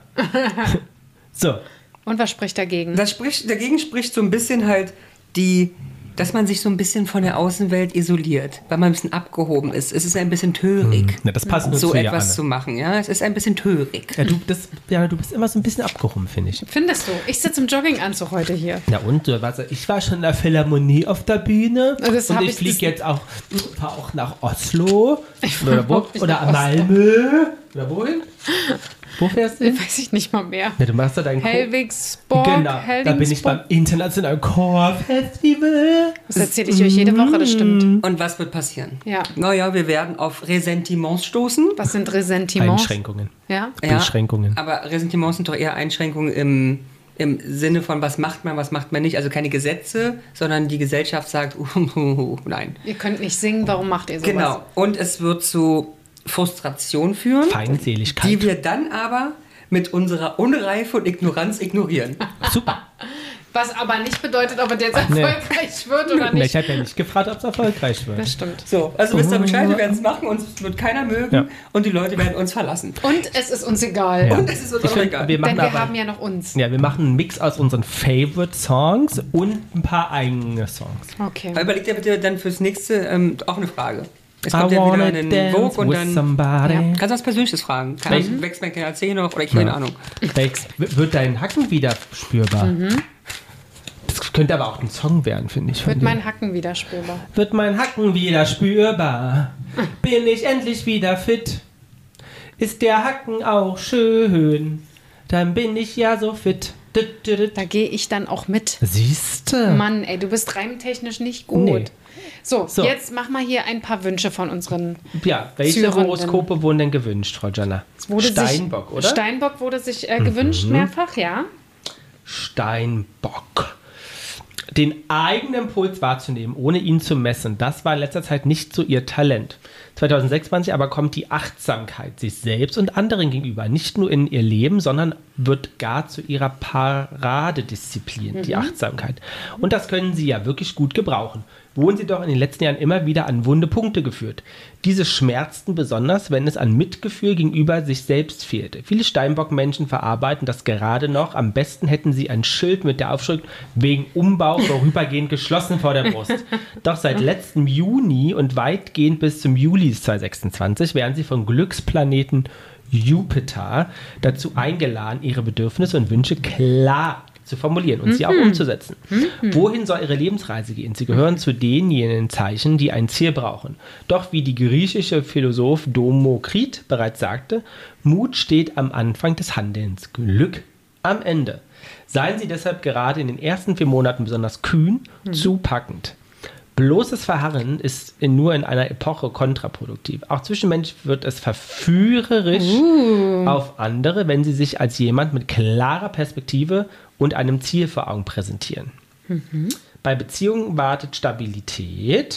So. Und was spricht dagegen? Dagegen spricht so ein bisschen halt dass man sich so ein bisschen von der Außenwelt isoliert, weil man ein bisschen abgehoben ist. Es ist ein bisschen törig, Na, das passt nur so zu etwas Jana. zu machen. Ja, es ist ein bisschen törig. Ja, du bist immer so ein bisschen abgehoben, finde ich. Findest du? Ich sitze im Jogginganzug heute hier. Ja und, ich war schon in der Philharmonie auf der Bühne Das und hab ich ich- fliege das- jetzt auch, fahr auch nach Oslo oder, überhaupt nicht nach Malmö oder wohin? Wo fährst du hin? Weiß ich nicht mal mehr. Ja, du machst da deinen Helvigsborg, Genau, da bin ich beim Internationalen Chorfestival. Das erzähle ich euch jede Woche, das stimmt. Und was wird passieren? Ja. Naja, wir werden auf Ressentiments stoßen. Was sind Ressentiments? Einschränkungen. Ja. Beschränkungen. Aber Ressentiments sind doch eher Einschränkungen im Sinne von, was macht man nicht. Also keine Gesetze, sondern die Gesellschaft sagt, nein. Ihr könnt nicht singen, warum macht ihr sowas? Genau. Und es wird zu Frustration führen, Feindseligkeit. die wir dann aber mit unserer Unreife und Ignoranz ignorieren. Super. Was aber nicht bedeutet, ob es jetzt erfolgreich wird oder Nee, nicht. ich habe ja nicht gefragt, ob es erfolgreich wird. Das stimmt. So, also wisst ihr Bescheid, wir werden es machen, uns wird keiner mögen Ja. und die Leute werden uns verlassen. Und es ist uns egal. Ja. Und es ist uns Ich auch find, egal. wir machen Denn wir aber, haben ja noch uns. ja, wir machen einen Mix aus unseren Favorite Songs und ein paar eigene Songs. Okay. Überleg dir bitte dann fürs nächste auch eine Frage. Es I kommt ja wieder wanna ein dance Vogue und with dann somebody. Ja. kannst du was Persönliches fragen. Wächst mein kleiner Zeh noch oder keine Ahnung. Wird dein Hacken wieder spürbar? Das könnte aber auch ein Song werden, finde ich. von Wird dir. mein Hacken wieder spürbar. Wird mein Hacken wieder spürbar? Bin ich endlich wieder fit? Ist der Hacken auch schön? Dann bin ich ja so fit. Da gehe ich dann auch mit. Siehste? Mann, ey, du bist reimtechnisch nicht gut. Nee. So, So. jetzt mach mal hier ein paar Wünsche von unseren. Ja, welche Zürenden. Horoskope wurden denn gewünscht, Frau Jana? Es wurde Steinbock, sich, oder? Steinbock wurde sich gewünscht, mehrfach, ja. Steinbock. Den eigenen Impuls wahrzunehmen, ohne ihn zu messen, das war in letzter Zeit nicht so ihr Talent. 2026 aber kommt die Achtsamkeit sich selbst und anderen gegenüber nicht nur in ihr Leben, sondern wird gar zu ihrer Paradedisziplin, die Achtsamkeit. Und das können sie ja wirklich gut gebrauchen. Wurden sie doch in den letzten Jahren immer wieder an wunde Punkte geführt. Diese schmerzten besonders, wenn es an Mitgefühl gegenüber sich selbst fehlte. Viele Steinbock-Menschen verarbeiten das gerade noch. Am besten hätten sie ein Schild mit der Aufschrift wegen Umbau vorübergehend geschlossen vor der Brust. Doch seit letztem Juni und weitgehend bis zum Juli 2026 werden sie vom Glücksplaneten Jupiter dazu eingeladen, ihre Bedürfnisse und Wünsche klar zu formulieren und sie auch umzusetzen. Wohin soll ihre Lebensreise gehen? Sie gehören zu denjenigen Zeichen, die ein Ziel brauchen. Doch wie die griechische Philosoph Demokrit bereits sagte, Mut steht am Anfang des Handelns, Glück am Ende. Seien Sie deshalb gerade in den ersten 4 Monaten besonders kühn, zupackend. Bloßes Verharren ist nur in einer Epoche kontraproduktiv. Auch zwischenmenschlich wird es verführerisch auf andere, wenn sie sich als jemand mit klarer Perspektive und einem Ziel vor Augen präsentieren. Bei Beziehungen wartet Stabilität.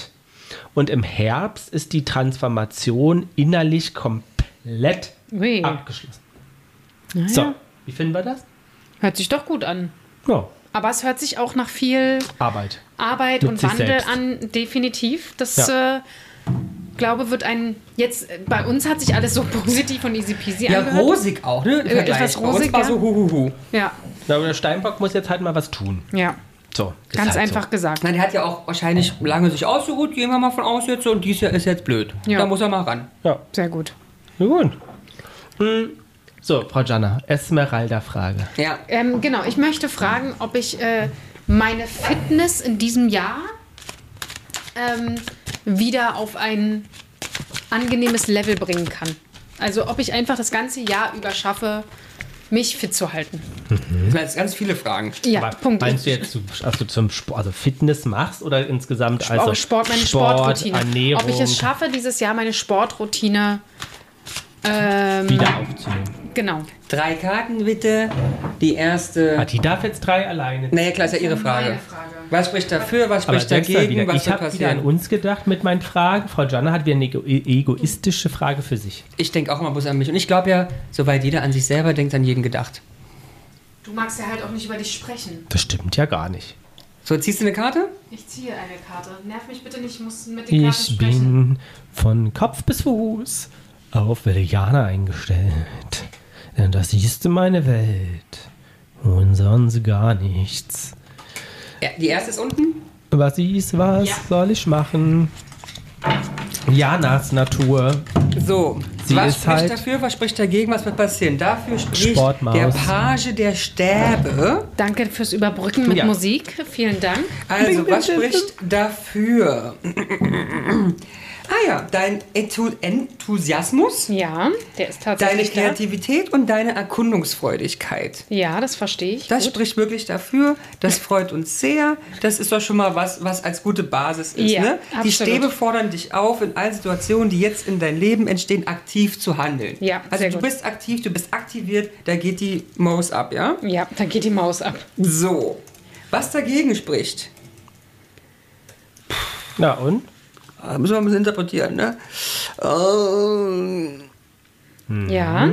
Und im Herbst ist die Transformation innerlich komplett Ui. abgeschlossen. Naja. So, wie finden wir das? Hört sich doch gut an. Ja, Aber es hört sich auch nach viel Arbeit. Arbeit Mit und sich Wandel selbst. an, definitiv. Das, Ja. glaube, wird jetzt, bei uns hat sich alles so positiv und easy peasy Ja, angehört. rosig auch, ne? Im Vergleich. etwas Bei uns rosig, war ja. so huhuhu. Ja, Na, aber der Steinbock muss jetzt halt mal was tun. ja. So, ist Ganz halt einfach gesagt. Nein, der hat ja auch wahrscheinlich lange sich ausgeruht, gehen wir mal von aus jetzt, und dies Jahr ist jetzt blöd. Ja. Da muss er mal ran. So. Ja, Sehr gut. na gut. So, Frau Gianna, Esmeralda-Frage. Ja. Genau, ich möchte fragen, ob ich meine Fitness in diesem Jahr wieder auf ein angenehmes Level bringen kann. Also ob ich einfach das ganze Jahr über schaffe, mich fit zu halten. Das sind jetzt ganz viele Fragen. Ja, Aber Punkt. meinst du jetzt, also zum Sport, also Fitness machst oder insgesamt also Meine Sportroutine. Ernährung Ob ich es schaffe, dieses Jahr meine Sportroutine wieder aufzunehmen? genau. 3 Karten bitte. Die erste. Die darf jetzt 3 alleine. Naja, klar, ist ja Ihre Frage. Meine Frage. Was spricht dafür, was Aber spricht selbst da dagegen, wieder, was ich wird habe wieder an passieren? uns gedacht mit meinen Fragen. Frau Gianna hat wieder eine egoistische Frage für sich. Ich denke auch immer bloß an mich. Und ich glaube ja, soweit jeder an sich selber denkt, an jeden gedacht. Du magst ja halt auch nicht über dich sprechen. Das stimmt ja gar nicht. So, ziehst du eine Karte? Ich ziehe eine Karte. Nerv mich bitte nicht, ich muss mit den Karten Ich sprechen. bin von Kopf bis Fuß auf Veganer eingestellt. Denn das ist meine Welt. Und sonst gar nichts. Ja, die erste ist unten. Was ist, was Ja. soll ich machen? Janas Natur. So, Sie was ist spricht halt dafür, was spricht dagegen, was wird passieren? Dafür spricht Sportmaus. der Page der Stäbe. Danke fürs Überbrücken mit Ja. Musik. Vielen Dank. Also, was spricht dafür? Ja, dein Enthusiasmus, Ja, der ist deine tatsächlich da. Kreativität und deine Erkundungsfreudigkeit. Ja, das verstehe ich. Das Gut. spricht wirklich dafür. Das freut uns sehr. Das ist doch schon mal was als gute Basis ist. Ja, Ne? Die absolut. Stäbe fordern dich auf, in allen Situationen, die jetzt in dein Leben entstehen, aktiv zu handeln. Ja, also sehr du gut. bist aktiv, du bist aktiviert, da geht die Maus ab, ja? Ja, da geht die Maus ab. So. Was dagegen spricht, Na und? müssen wir ein bisschen interpretieren, ne? Ja.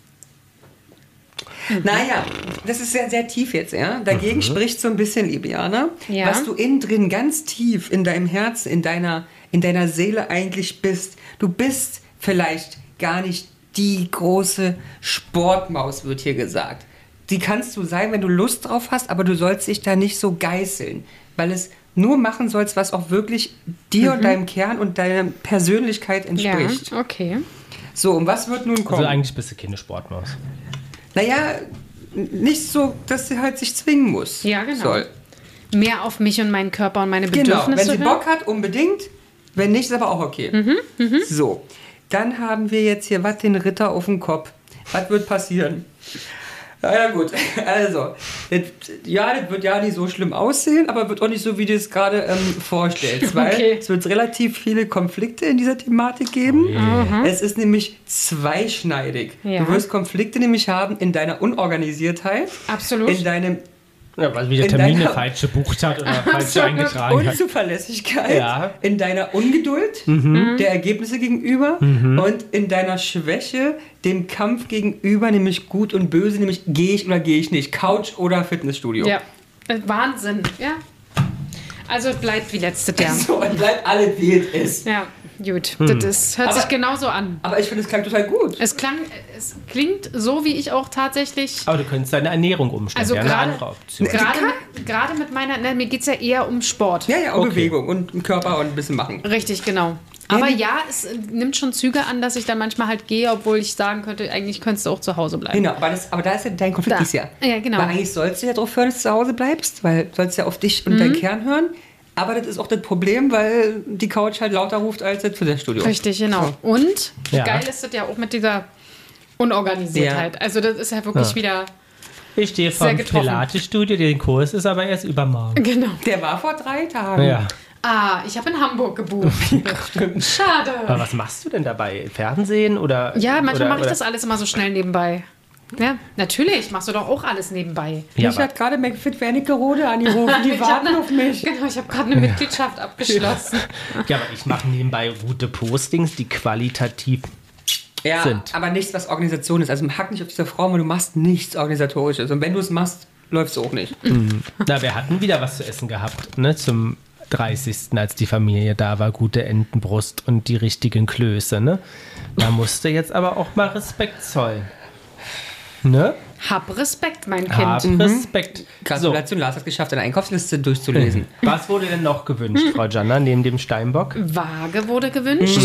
Naja, das ist sehr, sehr tief jetzt, ja. Dagegen spricht so ein bisschen, liebe Jana, Ja. was du innen drin ganz tief in deinem Herzen, in deiner Seele eigentlich bist. Du bist vielleicht gar nicht die große Sportmaus, wird hier gesagt. Die kannst du sein, wenn du Lust drauf hast, aber du sollst dich da nicht so geißeln, weil es nur machen sollst, was auch wirklich dir und deinem Kern und deiner Persönlichkeit Ja, entspricht. okay. So, und was wird nun kommen? Also eigentlich bist du keine Sportmaus. Naja, nicht so, dass sie halt sich zwingen muss. Ja, genau. Soll. Mehr auf mich und meinen Körper und meine Genau, Bedürfnisse wenn sie hören. Bock hat, unbedingt. Wenn nicht, ist aber auch okay. So, dann haben wir jetzt hier was, den Ritter auf dem Kopf. Was wird passieren? Ja gut, also, das wird ja nicht so schlimm aussehen, aber wird auch nicht so, wie du es gerade vorstellst, weil Okay. es wird relativ viele Konflikte in dieser Thematik geben. Es ist nämlich zweischneidig. Ja. Du wirst Konflikte nämlich haben in deiner Unorganisiertheit, Absolut. in deinem Ja, weil wieder In Termine deiner- falsch gebucht hat oder falsch eingetragen hat. Unzuverlässigkeit, Ja. in deiner Ungeduld der Ergebnisse gegenüber und in deiner Schwäche dem Kampf gegenüber, nämlich Gut und Böse, nämlich gehe ich oder gehe ich nicht, Couch oder Fitnessstudio. Ja, Wahnsinn. Ja. Also bleibt wie letztes Jahr. So, und bleibt alle wie es ist. Ja, gut. Hm. Das hört Aber- sich genauso an. Aber ich finde, es klang total gut. Es klingt so, wie ich auch tatsächlich. Aber du könntest deine Ernährung umstellen. Also Wäre eine gerade- andere Option. Gerade mit meiner. Ne, mir geht es ja eher um Sport. Ja, ja, auch Okay. Bewegung und im Körper und ein bisschen machen. Richtig, genau. Aber ja, es nimmt schon Züge an, dass ich dann manchmal halt gehe, obwohl ich sagen könnte, eigentlich könntest du auch zu Hause bleiben. Genau, aber da ist ja dein Konflikt Da. ist ja. Ja, genau. Weil eigentlich sollst du ja darauf hören, dass du zu Hause bleibst, weil du sollst ja auf dich und deinen Kern hören. Aber das ist auch das Problem, weil die Couch halt lauter ruft als das Fitnessstudio. Richtig, genau. Und Ja. geil ist das ja auch mit dieser Unorganisiertheit. Also das ist ja wirklich wieder. Ich stehe Sehr vom getroffen. Pilates-Studio, der Kurs ist aber erst übermorgen. Genau. Der war vor 3 Tagen. Ja. Ah, ich habe in Hamburg gebucht. Schade. Aber was machst du denn dabei? Fernsehen oder? Ja, manchmal oder, mache ich das alles immer so schnell nebenbei. Ja, natürlich. Machst du doch auch alles nebenbei. Ja, Mich hat gerade McFit Wernigerode angerufen, die warten auf mich. Genau, ich habe gerade eine Mitgliedschaft abgeschlossen. ja, aber ich mache nebenbei gute Postings, die qualitativ Ja, sind. aber nichts, was Organisation ist. Also hack nicht auf dieser Frau, weil du machst nichts Organisatorisches. Und wenn du es machst, läuft es auch nicht. Na, wir hatten wieder was zu essen gehabt, ne, zum 30., als die Familie da war, gute Entenbrust und die richtigen Klöße, ne? Da musste jetzt aber auch mal Respekt zollen. Ne? Hab Respekt, mein Kind. Hab Respekt. So, Gratulation, Lars hat geschafft, eine Einkaufsliste durchzulesen. was wurde denn noch gewünscht, Frau Gianna, neben dem Steinbock? Waage wurde gewünscht.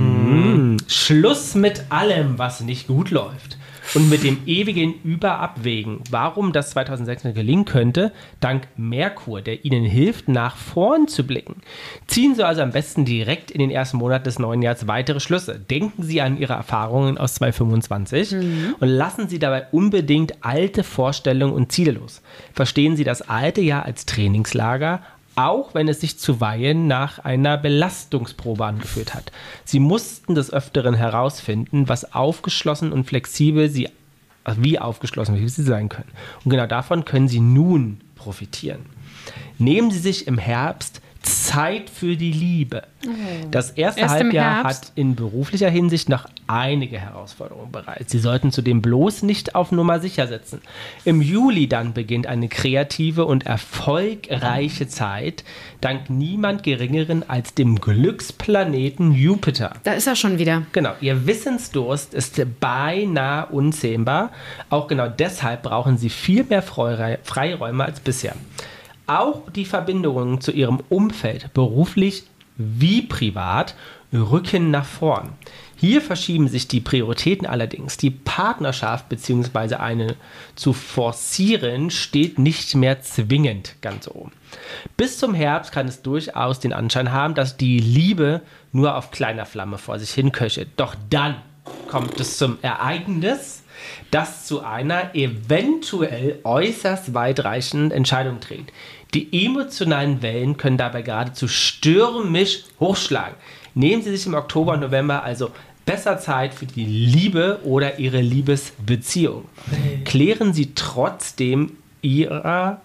Schluss mit allem, was nicht gut läuft. Und mit dem ewigen Überabwägen. Warum das 2016 gelingen könnte? Dank Merkur, der Ihnen hilft, nach vorn zu blicken. Ziehen Sie also am besten direkt in den ersten Monat des neuen Jahres weitere Schlüsse. Denken Sie an Ihre Erfahrungen aus 2025 und lassen Sie dabei unbedingt alte Vorstellungen und Ziele los. Verstehen Sie das alte Jahr als Trainingslager, auch wenn es sich zuweilen nach einer Belastungsprobe angefühlt hat. Sie mussten des Öfteren herausfinden, wie aufgeschlossen und flexibel sie sein können. Und genau davon können Sie nun profitieren. Nehmen Sie sich im Herbst Zeit für die Liebe. Das erste Erst im Halbjahr Herbst. hat in beruflicher Hinsicht noch einige Herausforderungen bereit. Sie sollten zudem bloß nicht auf Nummer sicher setzen. Im Juli dann beginnt eine kreative und erfolgreiche Zeit, dank niemand Geringeren als dem Glücksplaneten Jupiter. Da ist er schon wieder. Genau, Ihr Wissensdurst ist beinahe unzähmbar. Auch genau deshalb brauchen Sie viel mehr Freiräume als bisher. Auch die Verbindungen zu Ihrem Umfeld, beruflich wie privat, rücken nach vorn. Hier verschieben sich die Prioritäten allerdings. Die Partnerschaft bzw. eine zu forcieren steht nicht mehr zwingend ganz oben. Bis zum Herbst kann es durchaus den Anschein haben, dass die Liebe nur auf kleiner Flamme vor sich hin köchelt. Doch dann kommt es zum Ereignis, das zu einer eventuell äußerst weitreichenden Entscheidung trägt. Die emotionalen Wellen können dabei geradezu stürmisch hochschlagen. Nehmen Sie sich im Oktober und November also besser Zeit für die Liebe oder Ihre Liebesbeziehung. Klären Sie trotz Ihrer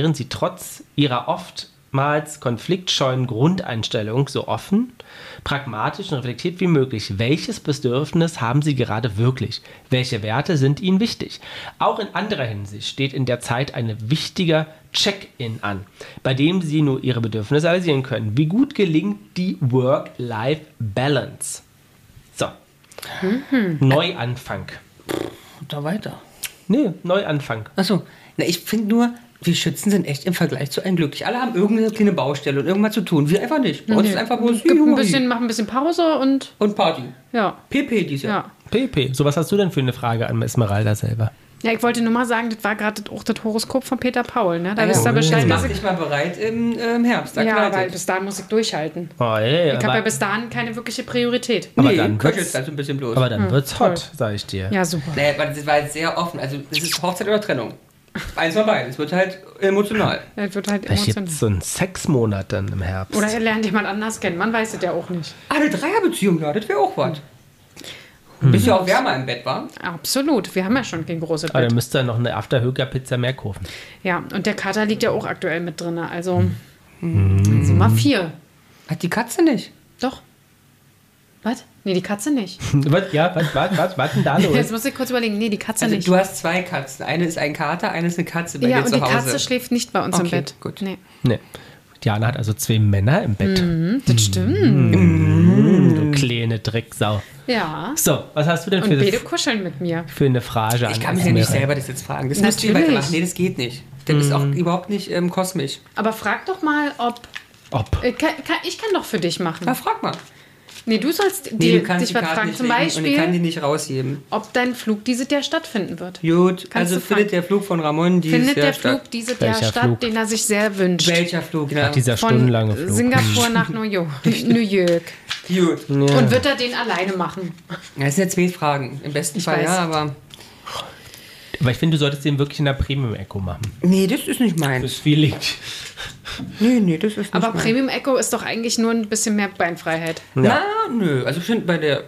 oftmals konfliktscheuen Grundeinstellung so offen, pragmatisch und reflektiert wie möglich. Welches Bedürfnis haben Sie gerade wirklich? Welche Werte sind Ihnen wichtig? Auch in anderer Hinsicht steht in der Zeit ein wichtiger Check-in an, bei dem Sie nur Ihre Bedürfnisse realisieren können. Wie gut gelingt die Work-Life-Balance? So. Neuanfang. Da weiter. Nee, Neuanfang. Achso, na, ich finde nur, wir Schützen sind echt im Vergleich zu einem glücklich. Alle haben irgendeine kleine Baustelle und irgendwas zu tun. Wir einfach nicht. Bei uns ist einfach bloß Mach ein bisschen Pause und Party. ja. PP dieses Jahr. Ja. PP, so was hast du denn für eine Frage an Esmeralda selber? Ja, ich wollte nur mal sagen, das war gerade auch das Horoskop von Peter Paul, ne? Da Ja, wisst ihr Bescheid. jetzt mach dass ich- dich mal bereit im Herbst. Da Ja, knallt weil es. bis dahin muss ich durchhalten. Oh, ey, Ich habe ja bis dahin keine wirkliche Priorität. aber Nee, dann köchelt wird's, also ein bisschen bloß. aber dann wird's toll. hot, sag ich dir. Ja, super. Nee, weil das war jetzt sehr offen. Also, das ist Hochzeit oder Trennung. Eins von beiden. Es wird halt emotional. Ja, das wird halt Vielleicht emotional. gibt's so einen Sexmonat dann im Herbst. Oder er lernt jemand anders kennen. Man weiß es ja auch nicht. Eine Dreierbeziehung, ja, das wäre auch was. Bis ja auch wärmer im Bett war. Absolut. Wir haben ja schon kein großes aber Bett. dann müsst ihr noch eine After-Höger-Pizza mehr kaufen. Ja, und der Kater liegt ja auch aktuell mit drin. Also, sind mal 4. Hat die Katze nicht. Doch. Was? Nee, die Katze nicht. Was denn da los? Jetzt muss ich kurz überlegen. Nee, die Katze Also nicht. du hast zwei Katzen. Eine ist ein Kater, eine ist eine Katze bei Ja, dir und zu die Hause. Katze schläft nicht bei uns im Okay, Bett. gut. Nee. Nee. Diana hat also 2 Männer im Bett. Das stimmt. Du kleine Drecksau. Ja. So, was hast du denn Und beide kuscheln mit mir. für eine Frage an Ich kann mich ja nicht Esmeralda? selber das jetzt fragen. Das müsst ihr Natürlich. weitermachen. Nee, das geht nicht. Das ist auch überhaupt nicht kosmisch. Aber frag doch mal, ob... Ob. Ich kann doch für dich machen. Na, frag mal. Nee, du sollst Nee, du kannst dich die was Karte fragen. nicht Zum legen und ich kann die Beispiel, nicht rausheben. ob dein Flug dieses Jahr stattfinden wird. Gut, Kannst also du findet fragen. der Flug von Ramon dieses Findet Jahr der statt. Flug dieses Jahr Welcher statt, Flug? den er sich sehr wünscht? Welcher Flug? Genau. Dieser Von stundenlange Flug. Singapur nach New York. New York. Gut. Und wird er den alleine machen? Das sind ja 2 Fragen. Im besten Fall weiß. ja, aber... Aber ich finde, du solltest den wirklich in der Premium-Echo machen. Nee, das ist nicht meins. Das Feeling. Nee, das ist nicht Aber meins. Premium Echo ist doch eigentlich nur ein bisschen mehr Beinfreiheit. Na, nö. Also ich finde bei der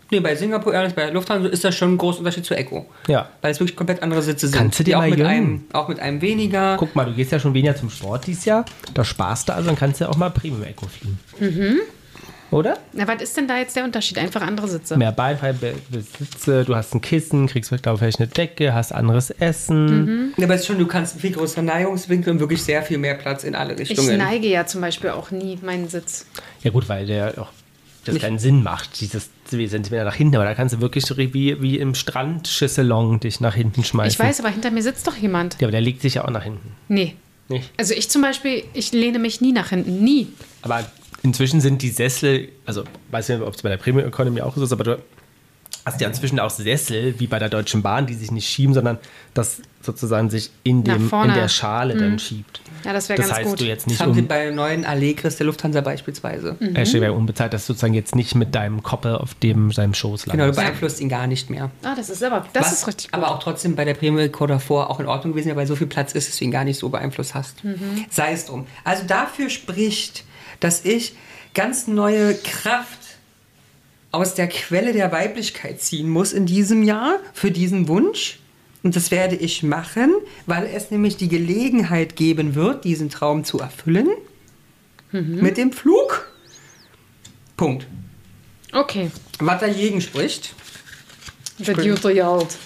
Nee, bei Singapore Airlines, bei Lufthansa ist das schon ein großer Unterschied zu Echo. Ja. Weil es wirklich komplett andere Sitze sind. Kannst du dir Die mal auch mit einem weniger. Guck mal, du gehst ja schon weniger zum Sport dieses Jahr. Da sparst du also, dann kannst du ja auch mal Premium Echo fliegen. Oder? Na, was ist denn da jetzt der Unterschied? Einfach andere Sitze. Mehr Beifallsitze, du hast ein Kissen, kriegst glaube ich vielleicht eine Decke, hast anderes Essen. Ja, aber es ist schon, du kannst einen viel größeren Neigungswinkel und wirklich sehr viel mehr Platz in alle Ich Richtungen. neige ja zum Beispiel auch nie meinen Sitz. Ja gut, weil der auch das keinen Sinn macht, dieses 2 Zentimeter nach hinten. Aber da kannst du wirklich so wie im Strandschisselong dich nach hinten schmeißen. Ich weiß, aber hinter mir sitzt doch jemand. Ja, aber der legt sich ja auch nach hinten. Nee. Nicht? Also ich zum Beispiel, ich lehne mich nie nach hinten. Nie. Aber inzwischen sind die Sessel, also weiß nicht, ob es bei der Premium Economy auch so ist, aber du hast ja inzwischen auch Sessel, wie bei der Deutschen Bahn, die sich nicht schieben, sondern das sozusagen sich in der Schale dann schiebt. Ja, das wäre Das ganz heißt, gut. du jetzt Das nicht haben sie bei neuen Allegris der Lufthansa beispielsweise. steht bei unbezahlt, dass du sozusagen jetzt nicht mit deinem Koppel auf seinem Schoß Genau, du landest. beeinflusst ihn gar nicht mehr. Das ist richtig gut. Aber auch trotzdem bei der Premium Eco davor auch in Ordnung gewesen, ja, weil so viel Platz ist, dass du ihn gar nicht so beeinflusst hast. Sei es drum. Also dafür spricht, dass ich ganz neue Kraft aus der Quelle der Weiblichkeit ziehen muss in diesem Jahr für diesen Wunsch. Und das werde ich machen, weil es nämlich die Gelegenheit geben wird, diesen Traum zu erfüllen. Mit dem Flug. Punkt. Okay. Was dagegen spricht, The Duty Yard.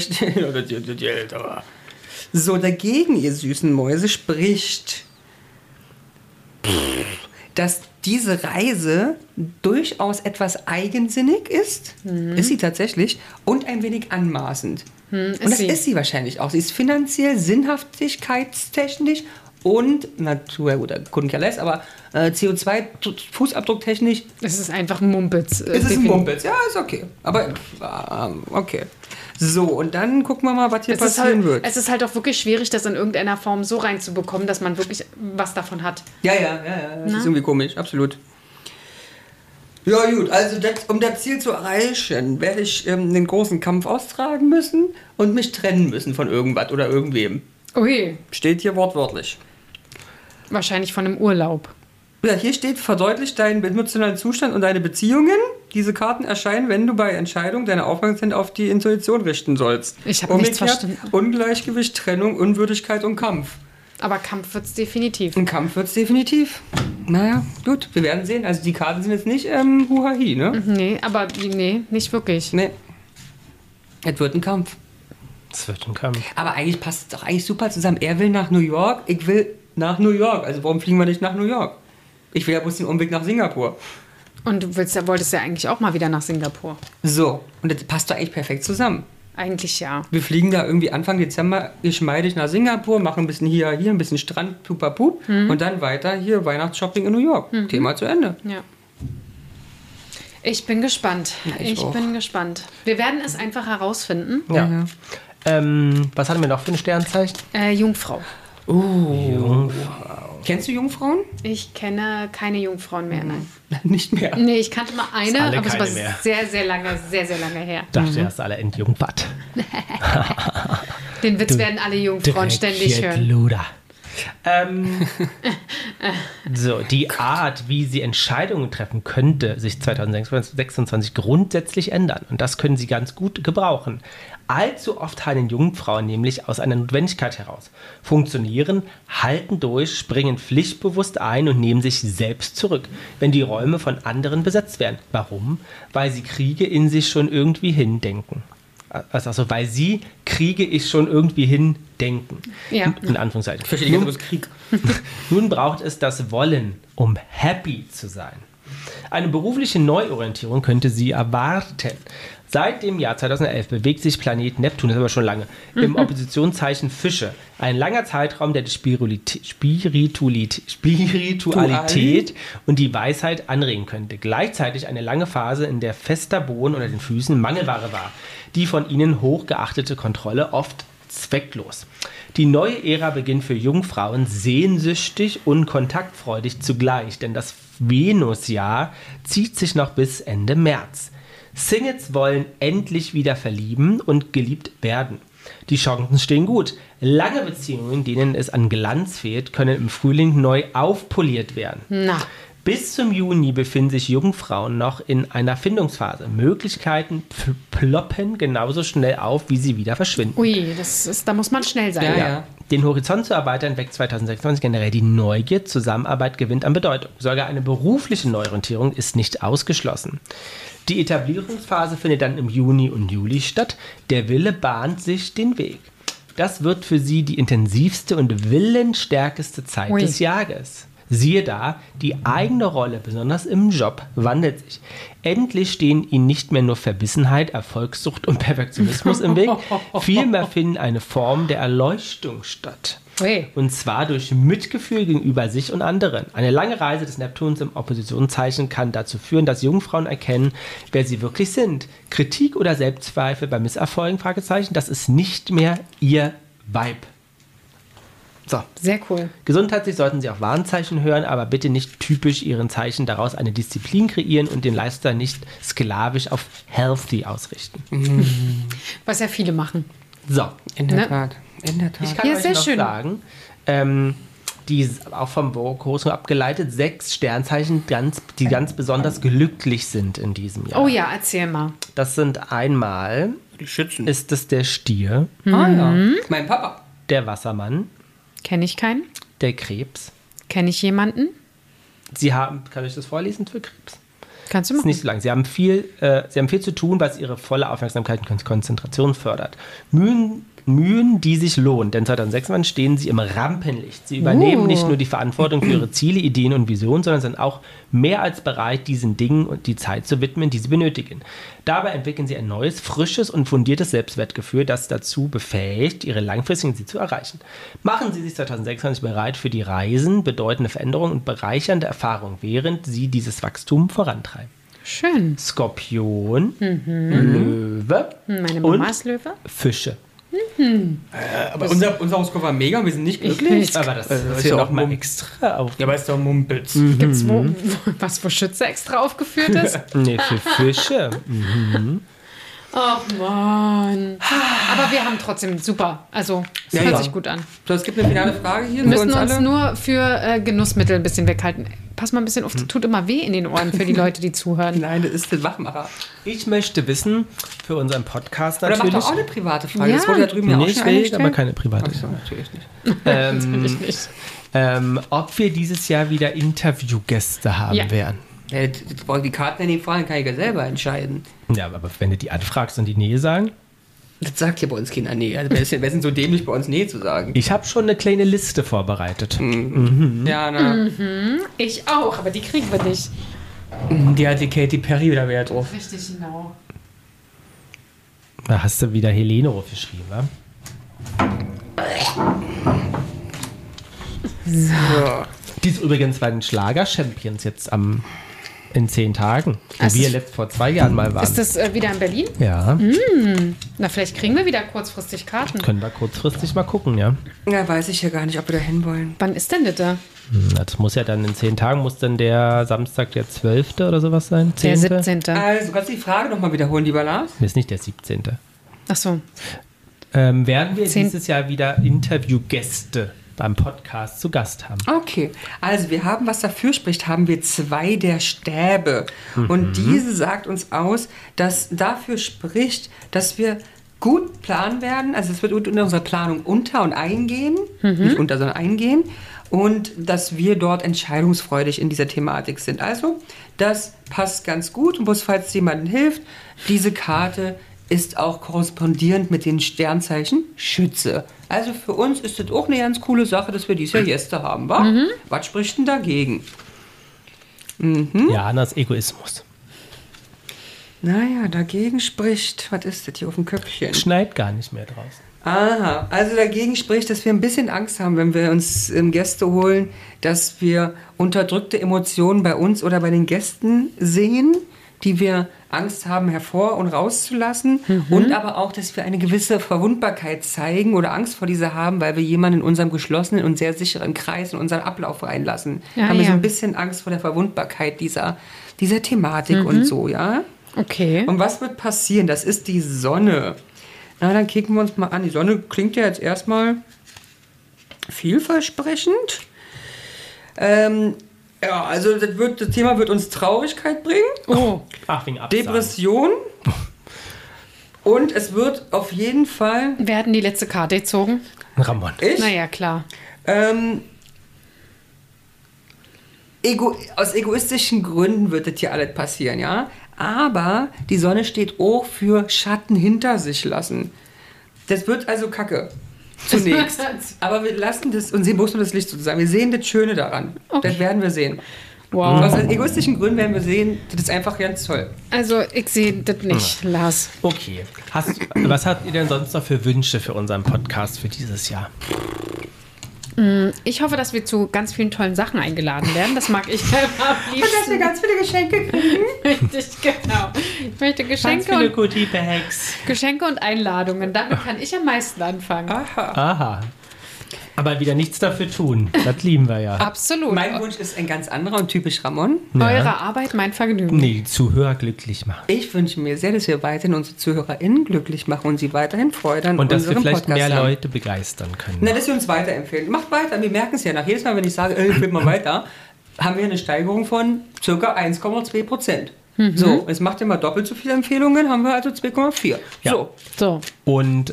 So, dagegen, ihr süßen Mäuse, spricht, dass diese Reise durchaus etwas eigensinnig ist. Ist sie tatsächlich. Und ein wenig anmaßend. Und das ist sie wahrscheinlich auch. Sie ist finanziell, sinnhaftigkeitstechnisch und Natur, gut, Kundenkerless, aber CO2-Fußabdrucktechnisch. Es ist einfach ein Mumpitz. Ist es ein Mumpitz? Ja, ist okay. Aber okay. So, und dann gucken wir mal, was hier passieren wird. Es ist halt auch wirklich schwierig, das in irgendeiner Form so reinzubekommen, dass man wirklich was davon hat. Ja, das ist irgendwie komisch, absolut. Ja gut, also um das Ziel zu erreichen, werde ich den großen Kampf austragen müssen und mich trennen müssen von irgendwas oder irgendwem. Ui, Steht hier wortwörtlich. wahrscheinlich von einem Urlaub. Ja, hier steht, verdeutlicht deinen emotionalen Zustand und deine Beziehungen. Diese Karten erscheinen, wenn du bei Entscheidung deine Aufmerksamkeit auf die Intuition richten sollst. Ich habe nichts Umgekehrt, verstanden. Ungleichgewicht, Trennung, Unwürdigkeit und Kampf. Aber Kampf wird es definitiv. Ein Kampf wird es definitiv. Naja, gut, wir werden sehen. Also die Karten sind jetzt nicht Huhahi, ne? Nee, aber nee, nicht wirklich. Nee. Es wird ein Kampf. Es wird ein Kampf. Aber eigentlich passt es doch eigentlich super zusammen. Er will nach New York, ich will nach New York. Also warum fliegen wir nicht nach New York? Ich will ja bloß den Umweg nach Singapur. Und du wolltest ja eigentlich auch mal wieder nach Singapur. So, und das passt doch eigentlich perfekt zusammen. Eigentlich ja. Wir fliegen da irgendwie Anfang Dezember geschmeidig nach Singapur, machen ein bisschen hier, ein bisschen Strand, pupapup, und dann weiter hier Weihnachtsshopping in New York. Thema zu Ende. Ja. Ich bin gespannt. Ja, ich auch. bin gespannt. Wir werden es einfach herausfinden. Ja. Was hatten wir noch für ein Sternzeichen? Jungfrau. Kennst du Jungfrauen? Ich kenne keine Jungfrauen mehr, nein. Nicht mehr. Nee, ich kannte mal eine, alle aber es keine war mehr. sehr, sehr lange her. Dachte erst alle entjungfert. Den Witz werden alle Jungfrauen ständig hören. Luder. So, die Art, wie sie Entscheidungen treffen, könnte sich 2026 grundsätzlich ändern. Und das können sie ganz gut gebrauchen. Allzu oft handeln Jungfrauen nämlich aus einer Notwendigkeit heraus, funktionieren, halten durch, springen pflichtbewusst ein und nehmen sich selbst zurück, wenn die Räume von anderen besetzt werden. Warum? Weil sie Kriege in sich schon irgendwie hindenken. Also, weil sie Kriege ich schon irgendwie hindenken. Ja. In Anführungszeichen. Ich verstehe nicht, Krieg. Nun braucht es das Wollen, um happy zu sein. Eine berufliche Neuorientierung könnte sie erwarten. Seit dem Jahr 2011 bewegt sich Planet Neptun, das ist aber schon lange, im Oppositionszeichen Fische. Ein langer Zeitraum, der die Spiritualität und die Weisheit anregen könnte. Gleichzeitig eine lange Phase, in der fester Boden unter den Füßen Mangelware war. Die von ihnen hochgeachtete Kontrolle oft zwecklos. Die neue Ära beginnt für Jungfrauen sehnsüchtig und kontaktfreudig zugleich, denn das Venusjahr zieht sich noch bis Ende März. Singles wollen endlich wieder verlieben und geliebt werden. Die Chancen stehen gut. Lange Beziehungen, denen es an Glanz fehlt, können im Frühling neu aufpoliert werden. Na, Bis zum Juni befinden sich Jungfrauen noch in einer Findungsphase. Möglichkeiten ploppen genauso schnell auf, wie sie wieder verschwinden. Ui, da muss man schnell sein. Ja. Den Horizont zu erweitern weckt 2026 generell die Neugier. Zusammenarbeit gewinnt an Bedeutung. Sogar eine berufliche Neuorientierung ist nicht ausgeschlossen. Die Etablierungsphase findet dann im Juni und Juli statt. Der Wille bahnt sich den Weg. Das wird für sie die intensivste und willensstärkste Zeit des Jahres. Siehe da, die eigene Rolle, besonders im Job, wandelt sich. Endlich stehen ihnen nicht mehr nur Verbissenheit, Erfolgssucht und Perfektionismus im Weg. Vielmehr finden eine Form der Erleuchtung statt. Und zwar durch Mitgefühl gegenüber sich und anderen. Eine lange Reise des Neptuns im Oppositionszeichen kann dazu führen, dass Jungfrauen erkennen, wer sie wirklich sind. Kritik oder Selbstzweifel bei Misserfolgen, Fragezeichen, das ist nicht mehr ihr Vibe. So. Sehr cool. Gesundheitlich sollten Sie auch Warnzeichen hören, aber bitte nicht typisch Ihren Zeichen daraus eine Disziplin kreieren und den Lifestyle nicht sklavisch auf healthy ausrichten. Was ja viele machen. So. In der Tat. Ich kann euch noch sagen, die auch vom Horoskop abgeleitet, 6 Sternzeichen, die ganz besonders glücklich sind in diesem Jahr. Oh ja, erzähl mal. Das sind einmal, Die Schützen. ist es der Stier, Mein Papa. der Wassermann, Kenne ich keinen? der Krebs. Kenne ich jemanden? Kann ich das vorlesen für Krebs? Kannst du Das ist machen. nicht so lang. Sie haben viel zu tun, was ihre volle Aufmerksamkeit und Konzentration fördert. Mühen, die sich lohnen, denn 2026 stehen sie im Rampenlicht. Sie übernehmen nicht nur die Verantwortung für ihre Ziele, Ideen und Visionen, sondern sind auch mehr als bereit, diesen Dingen und die Zeit zu widmen, die sie benötigen. Dabei entwickeln sie ein neues, frisches und fundiertes Selbstwertgefühl, das dazu befähigt, ihre langfristigen Ziele zu erreichen. Machen Sie sich 2026 bereit für die Reisen, bedeutende Veränderungen und bereichernde Erfahrungen, während Sie dieses Wachstum vorantreiben. Schön. Skorpion, Löwe Meine Mama und ist Löwe. Fische. Aber unser Horoskop war mega, wir sind nicht glücklich. Aber das ist ist ja ja auch auch mal Mum- extra auf. Ja, aber ist doch Mumpels. Gibt's was für Schütze extra aufgeführt ist? Nee, für Fische. Ach Mann. Aber wir haben trotzdem super. Also, es Ja, hört ja. sich gut an. So, es gibt eine finale Frage hier Wir für müssen uns uns alle. nur für Genussmittel ein bisschen weghalten. Pass mal ein bisschen auf, das tut immer weh in den Ohren für die Leute, die zuhören. Nein, das ist der Wachmacher. Ich möchte wissen, für unseren Podcast Oder mach natürlich. doch auch eine private Frage. Ja. Das wurde ja drüben ja auch Nee, schon ich will eingestellt. aber keine private. Achso, natürlich nicht. Natürlich nicht. Ob wir dieses Jahr wieder Interviewgäste haben Ja. werden. Ja, die Karten in den Fragen kann ich ja selber entscheiden. Ja, aber wenn du die anfragst und die Nähe sagen. Das sagt ja bei uns Kinder nee. Also wer sind so dämlich, bei uns nee zu sagen? Ich habe schon eine kleine Liste vorbereitet. Ja, na. Ich auch, aber die kriegen wir nicht. Die hat die Katy Perry wieder Wert drauf. Richtig, genau. Da hast du wieder Helene aufgeschrieben, wa? So. Die ist übrigens bei den Schlager-Champions jetzt in 10 Tagen. Wo Also wir vor 2 Jahren mal waren. Ist das wieder in Berlin? Ja, Na, vielleicht kriegen wir wieder kurzfristig Karten. können wir kurzfristig mal gucken, ja. Ja, weiß ich ja gar nicht, ob wir da hinwollen. Wann ist denn das da? Das muss ja dann in 10 Tagen, muss dann der Samstag der 12. oder sowas sein? 10.? Der 17. Also, kannst du die Frage nochmal wiederholen, lieber Lars? Nee, ist nicht der 17. Ach so. Werden wir 10. dieses Jahr wieder Interviewgäste beim Podcast zu Gast haben? Okay, also wir haben, was dafür spricht, haben wir 2 der Stäbe. Und diese sagt uns aus, dass dafür spricht, dass wir gut planen werden. Also es wird in unserer Planung unter und eingehen, nicht unter, sondern eingehen. Und dass wir dort entscheidungsfreudig in dieser Thematik sind. Also das passt ganz gut. Und bloß falls jemandem hilft, diese Karte ist auch korrespondierend mit den Sternzeichen Schütze. Also für uns ist das auch eine ganz coole Sache, dass wir dieses Jahr Gäste haben, wa? Was spricht denn dagegen? Ja, Annas Egoismus. Naja, dagegen spricht, was ist das hier auf dem Köpfchen? Schneit gar nicht mehr draußen. Aha, also dagegen spricht, dass wir ein bisschen Angst haben, wenn wir uns Gäste holen, dass wir unterdrückte Emotionen bei uns oder bei den Gästen sehen, die wir Angst haben, hervor und rauszulassen. Und aber auch, dass wir eine gewisse Verwundbarkeit zeigen oder Angst vor dieser haben, weil wir jemanden in unserem geschlossenen und sehr sicheren Kreis in unseren Ablauf reinlassen. Ja, haben wir so ja. ein bisschen Angst vor der Verwundbarkeit dieser Thematik und so, ja? Okay. Und was wird passieren? Das ist die Sonne. Na, dann kicken wir uns mal an. Die Sonne klingt ja jetzt erstmal vielversprechend. Ja, also das Thema wird uns Traurigkeit bringen, Ach, wegen Absagen. Depression und es wird auf jeden Fall... Wer hat denn die letzte Karte gezogen? Ramon. Ich? Naja, klar. Aus egoistischen Gründen wird das hier alles passieren, ja? Aber die Sonne steht auch für Schatten hinter sich lassen. Das wird also kacke. Zunächst. Aber wir lassen das und sehen bloß nur das Licht sozusagen. Wir sehen das Schöne daran. Okay. Das werden wir sehen. Wow. Aus egoistischen Gründen werden wir sehen, das ist einfach ganz toll. Also, ich sehe das nicht, Lars. Okay. Was habt ihr denn sonst noch für Wünsche für unseren Podcast für dieses Jahr? Ich hoffe, dass wir zu ganz vielen tollen Sachen eingeladen werden. Das mag ich am liebsten. Und dass wir ganz viele Geschenke kriegen. Richtig, genau. Ich möchte Geschenke und Einladungen. Damit kann ich am meisten anfangen. Aha. Aber wieder nichts dafür tun. Das lieben wir ja. Absolut. Mein Wunsch ist ein ganz anderer und typisch Ramon. Eure Arbeit, mein Vergnügen. Nee, die Zuhörer glücklich machen. Ich wünsche mir sehr, dass wir weiterhin unsere ZuhörerInnen glücklich machen und sie weiterhin freuen Und dass wir unseren vielleicht Podcast mehr haben. Leute begeistern können. Na, dass wir uns weiterempfehlen. Macht weiter, wir merken es ja nach. Jedes Mal, wenn ich sage, ich will mal weiter, haben wir eine Steigerung von ca. 1,2%. So, es macht immer doppelt so viele Empfehlungen, haben wir also 2,4. Ja. So. Und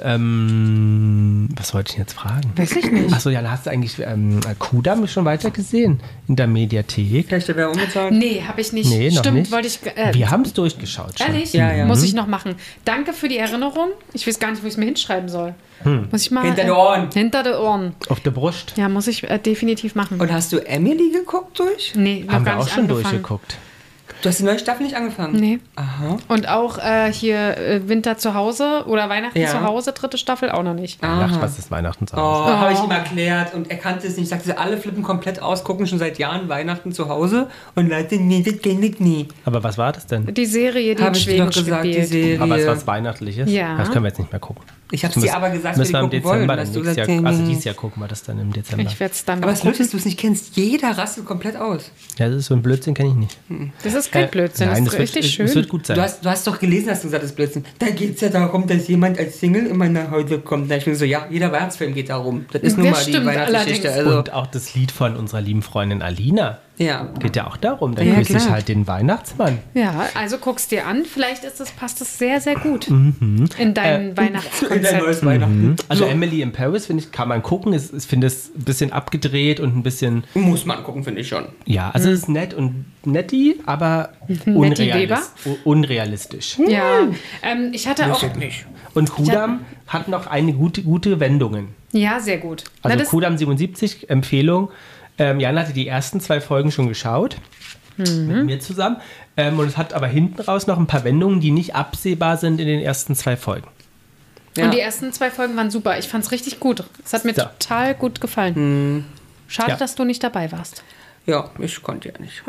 was wollte ich jetzt fragen? Weiß ich nicht. Achso, ja, da hast du eigentlich Kudam schon weiter gesehen in der Mediathek. Kann ich dir Werbung bezahlen? Nee, habe ich nicht. Nee, noch Stimmt, nicht. wollte ich. Wir haben es durchgeschaut schon. Ehrlich? Ja. Muss ich noch machen. Danke für die Erinnerung. Ich weiß gar nicht, wo ich es mir hinschreiben soll. Muss ich mal. Hinter den Ohren. Hinter den Ohren. Auf der Brust. Ja, muss ich definitiv machen. Und hast du Emily geguckt durch? Nee, noch Haben gar wir auch nicht schon angefangen. durchgeguckt. Du hast die neue Staffel nicht angefangen? Nee. Aha. Und auch hier Winter zu Hause oder Weihnachten Ja. zu Hause, 3. Staffel, auch noch nicht. Ach, was ist Weihnachten zu Oh, Hause? habe ich ihm erklärt und er kannte es nicht. Ich sagte, alle flippen komplett aus, gucken schon seit Jahren Weihnachten zu Hause und Leute, nee, das geht nicht nie. Aber was war das denn? Die Serie, die in Habe ich dir Schweden doch gesagt, die spielt. Serie. Aber es was Weihnachtliches? Ja. Das können wir jetzt nicht mehr gucken. Ich habe es dir aber gesagt, müssen wir im wir gucken Dezember wollen, dann dass du nächstes das Jahr, also dieses Jahr gucken wir das dann im Dezember. Ich werde es dann Aber mal es ist lustig, gucken. dass du es nicht kennst. Jeder rastet komplett aus. Ja, das ist so ein Blödsinn, kenne ich nicht. Das ist kein Blödsinn, Nein, das ist richtig schön. Es wird gut sein. Du hast doch gelesen, hast du gesagt, das ist Blödsinn. Da geht es ja darum, dass jemand als Single immer nach Hause kommt. Da ich mir so, ja, jeder Weihnachtsfilm geht darum. Das ist nun Das mal die stimmt Weihnachtsgeschichte. allerdings. Also, Und auch das Lied von unserer lieben Freundin Alina ja. geht ja auch darum. Da Ja, küsse ich klar. halt den Weihnachtsmann. Ja, also guck's dir an. Vielleicht passt es sehr, sehr gut in dein Weihnachtskonzept. Weihnachten. Also So. Emily in Paris, finde ich, kann man gucken. Ich finde es ein bisschen abgedreht und ein bisschen, Muss man gucken, finde ich schon. ja, also es ist nett und netti, aber Netti Weber? unrealistisch. Ja, ich hatte auch. nicht. Und Kudam hat noch eine gute Wendungen. Ja, sehr gut. Also Na, das, Kudam 77, Empfehlung. Jan hatte die ersten 2 Folgen schon geschaut. Mit mir zusammen. Und es hat aber hinten raus noch ein paar Wendungen, die nicht absehbar sind in den ersten 2 Folgen. Ja. Und die ersten 2 Folgen waren super. Ich fand's richtig gut. Es hat mir So. total gut gefallen. Schade, Ja. dass du nicht dabei warst. Ja, ich konnte ja nicht.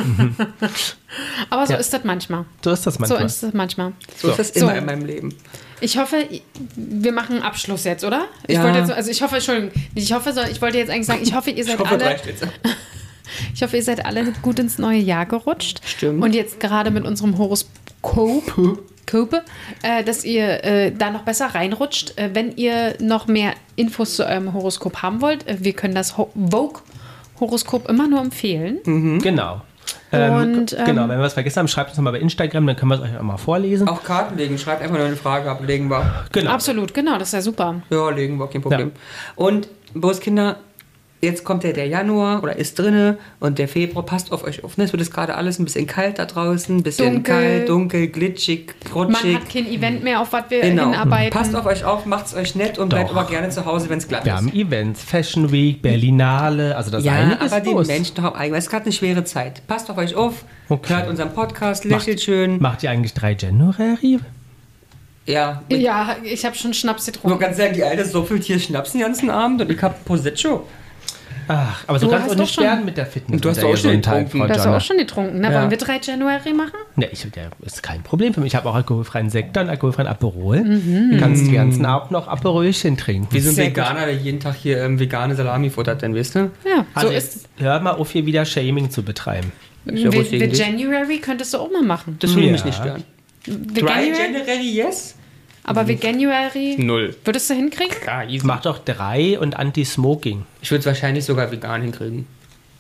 Aber so Ja. ist das manchmal. So ist das manchmal. So ist das manchmal. So ist das So. immer in meinem Leben. Ich hoffe, wir machen einen Abschluss jetzt, oder? Ich Ja. wollte jetzt, also ich hoffe, Entschuldigung, ich wollte jetzt eigentlich sagen, ich hoffe, ihr seid alle. jetzt. Ich hoffe, ihr seid alle gut ins neue Jahr gerutscht. Stimmt. Und jetzt gerade mit unserem Horoskop, dass ihr da noch besser reinrutscht. Wenn ihr noch mehr Infos zu eurem Horoskop haben wollt, wir können das Vogue-Horoskop immer nur empfehlen. Genau. Und, genau, wenn wir was vergessen haben, schreibt uns nochmal bei Instagram, dann können wir es euch auch mal vorlesen. Auch Karten legen. Schreibt einfach nur eine Frage ab. Legen wir. Genau. Absolut, genau, das ist ja super. Ja, legen wir. Kein Problem. Und, Kinder, jetzt kommt der Januar oder ist drinne und der Februar. Passt auf euch auf. Ne? Es wird jetzt gerade alles ein bisschen kalt da draußen. Ein bisschen Dunkel. kalt, dunkel, glitschig, Man rutschig. hat kein Event mehr, auf was wir Genau. hinarbeiten. Passt auf euch auf, macht's euch nett und bleibt Doch. aber gerne zu Hause, wenn es glatt Wir ist. haben Events, Fashion Week, Berlinale, also das Ja, einiges aber die los. Menschen haben eigentlich, es ist gerade eine schwere Zeit. Passt auf euch auf, Okay. hört unseren Podcast, lächelt schön. Macht ihr eigentlich 3 January? Ja, Ja, ich habe schon Schnaps ich getrunken. kann sagen, die Alte soffelt hier Schnaps den ganzen Abend und ich hab Prosecco. Ach, aber so Du kannst hast du doch nicht schon- werden mit der Fitness. Und du hast und der auch schon Gesundheit, getrunken. Frau Du hast Jonna. auch schon getrunken, ne? Ja. Wollen wir 3 January machen? Ne, der ist kein Problem für mich. Ich habe auch alkoholfreien Sektor und alkoholfreien Aperol. Du kannst die ganzen auch noch Aperolchen trinken. Wie so ein Sehr Veganer, der jeden Tag hier vegane Salami futtert, denn weißt du? Ja, Also so jetzt ist hör mal auf, hier wieder Shaming zu betreiben. Ist ja ruhig gegen dich. January könntest du auch mal machen. Das würde Ja. mich nicht stören. Dry Veganuary? January, yes? Aber Veganuary 0. würdest du hinkriegen? Ja, easy. Mach doch 3 und Anti-Smoking. Ich würde es wahrscheinlich sogar vegan hinkriegen.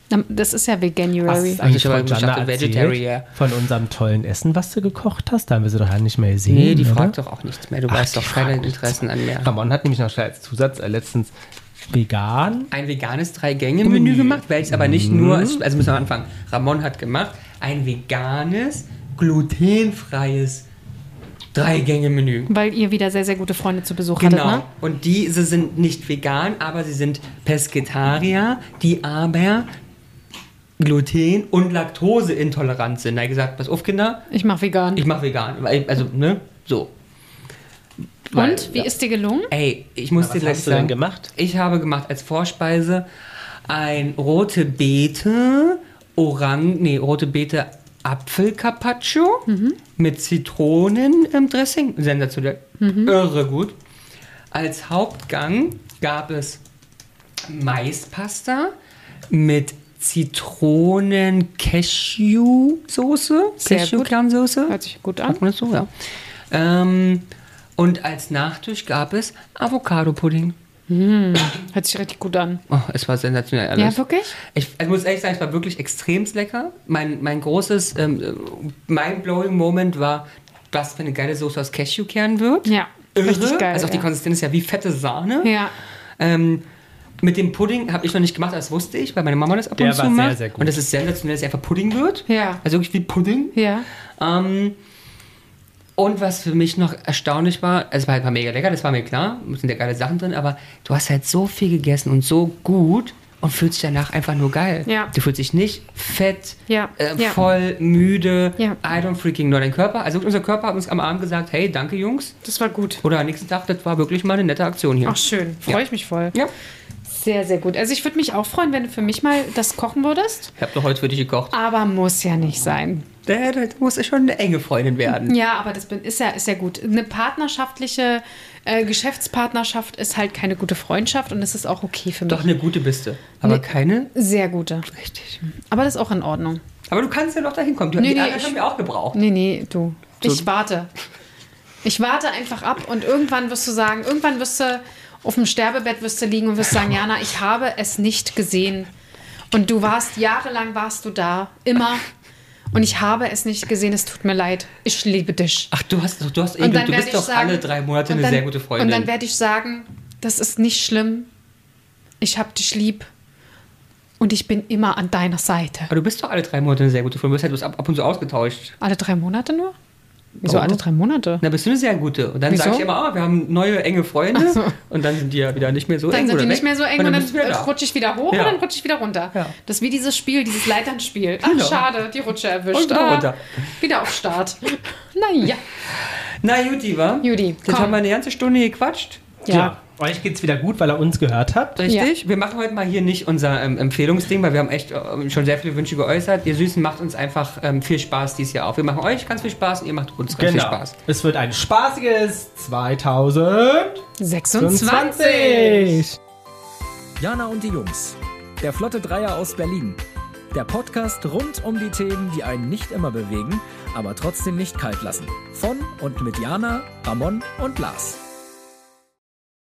Das ist ja Veganuary. Hast du eigentlich aber von Jana dachte, erzählt, Vegetarian. von unserem tollen Essen, was du gekocht hast? Da haben wir sie doch ja nicht mehr gesehen. Nee, die oder? fragt doch auch nichts mehr. Du weißt doch keine Interessen an mehr. Ramon hat nämlich noch schnell als Zusatz letztens vegan. Ein veganes 3-Gänge-Menü gemacht, welches aber nicht nur, also müssen wir anfangen. Ramon hat gemacht ein veganes, glutenfreies 3-Gänge-Menü. Weil ihr wieder sehr, sehr gute Freunde zu Besuch hattet, Genau. ne? Und diese sind nicht vegan, aber sie sind Pesketarier, die aber Gluten- und Laktoseintolerant sind. Da habe ich gesagt, pass auf, Kinder, Ich mach vegan. ich mache vegan. Also, ne, so. Weil, Und? Wie ist dir gelungen? Ey, ich muss Na, dir was gleich hast du denn sagen, gemacht? ich habe gemacht als Vorspeise ein rote Beete, rote Beete Apfel-Carpaccio mit Zitronen im Dressing. Sensationell. Irre gut. Als Hauptgang gab es Maispasta mit Zitronen-Cashew-Soße. Sehr gut. Cashew-Kernsoße. Hört sich gut an. Sagt man das so, ja. Und als Nachtisch gab es Avocado-Pudding. Hört sich richtig gut an. Oh, es war sensationell alles. Ja, wirklich? Ich muss ehrlich sagen, es war wirklich extrem lecker. Mein großes mind-blowing Moment war, was für eine geile Soße aus Cashewkernen wird. Ja. Richtig Irre. geil. Also auch die ja. Konsistenz ist ja wie fette Sahne. Ja. Mit dem Pudding habe ich noch nicht gemacht, das wusste ich, weil meine Mama das ab Der und zu war sehr, macht. sehr gut. Und das ist sensationell, dass es einfach Pudding wird. Ja. Also wirklich wie Pudding. Ja. Und was für mich noch erstaunlich war, es war halt mal mega lecker, das war mir klar, es sind ja geile Sachen drin, aber du hast halt so viel gegessen und so gut und fühlst dich danach einfach nur geil. Ja. Du fühlst dich nicht fett, Ja. Ja. voll, müde, Ja. I don't freaking know dein Körper. Also unser Körper hat uns am Abend gesagt, hey, danke Jungs. Das war gut. Oder am nächsten Tag, das war wirklich mal eine nette Aktion hier. Ach, schön. Freue Ja. ich mich voll. Ja. Sehr, sehr gut. Also ich würde mich auch freuen, wenn du für mich mal das kochen würdest. Ich habe doch heute für dich gekocht. Aber muss ja nicht sein. Da muss ja schon eine enge Freundin werden. Ja, aber das ist ja gut. Eine partnerschaftliche Geschäftspartnerschaft ist halt keine gute Freundschaft und das ist auch okay für mich. Doch eine gute biste, aber Nee. keine Sehr gute. richtig. Aber das ist auch in Ordnung. Aber du kannst ja noch dahin kommen. Die Nee, anderen ich- haben wir auch gebraucht. Nee, du. So. Ich warte. Ich warte einfach ab und irgendwann wirst du auf dem Sterbebett liegen und wirst sagen, Jana, ich habe es nicht gesehen. Und jahrelang warst du da, immer. Und ich habe es nicht gesehen, es tut mir leid. Ich liebe dich. Ach, du bist Und doch dann werde ich sagen, alle 3 Monate und eine dann- sehr gute Freundin. Und dann werde ich sagen, das ist nicht schlimm. Ich habe dich lieb. Und ich bin immer an deiner Seite. Aber du bist doch alle 3 Monate eine sehr gute Freundin. Du wirst halt ab und zu ausgetauscht. Alle 3 Monate nur? Wieso Warum? alle 3 Monate? Na, bist du eine sehr gute. Und dann Wieso? sage ich immer, wir haben neue enge Freunde. Ach so. Und dann sind die ja wieder nicht mehr so Dann eng. sind oder die nicht weg. mehr so eng und dann bist du wieder da. rutsche ich wieder hoch Ja. und dann rutsche ich wieder runter. Ja. Das ist wie dieses Spiel, dieses Leiternspiel. Ach, Genau. schade, die Rutsche erwischt. Und wieder runter. Wieder auf Start. Naja. Na, Juti, wa? Juti, Jetzt komm. haben wir eine ganze Stunde gequatscht. Ja. Euch geht's wieder gut, weil ihr uns gehört habt. Richtig? Wir machen heute mal hier nicht unser Empfehlungsding, weil wir haben echt schon sehr viele Wünsche geäußert. Ihr Süßen, macht uns einfach viel Spaß dieses Jahr auf. Wir machen euch ganz viel Spaß und ihr macht uns ganz viel Spaß. Es wird ein spaßiges 2026. 26. Jana und die Jungs. Der Flotte Dreier aus Berlin. Der Podcast rund um die Themen, die einen nicht immer bewegen, aber trotzdem nicht kalt lassen. Von und mit Jana, Ramon und Lars.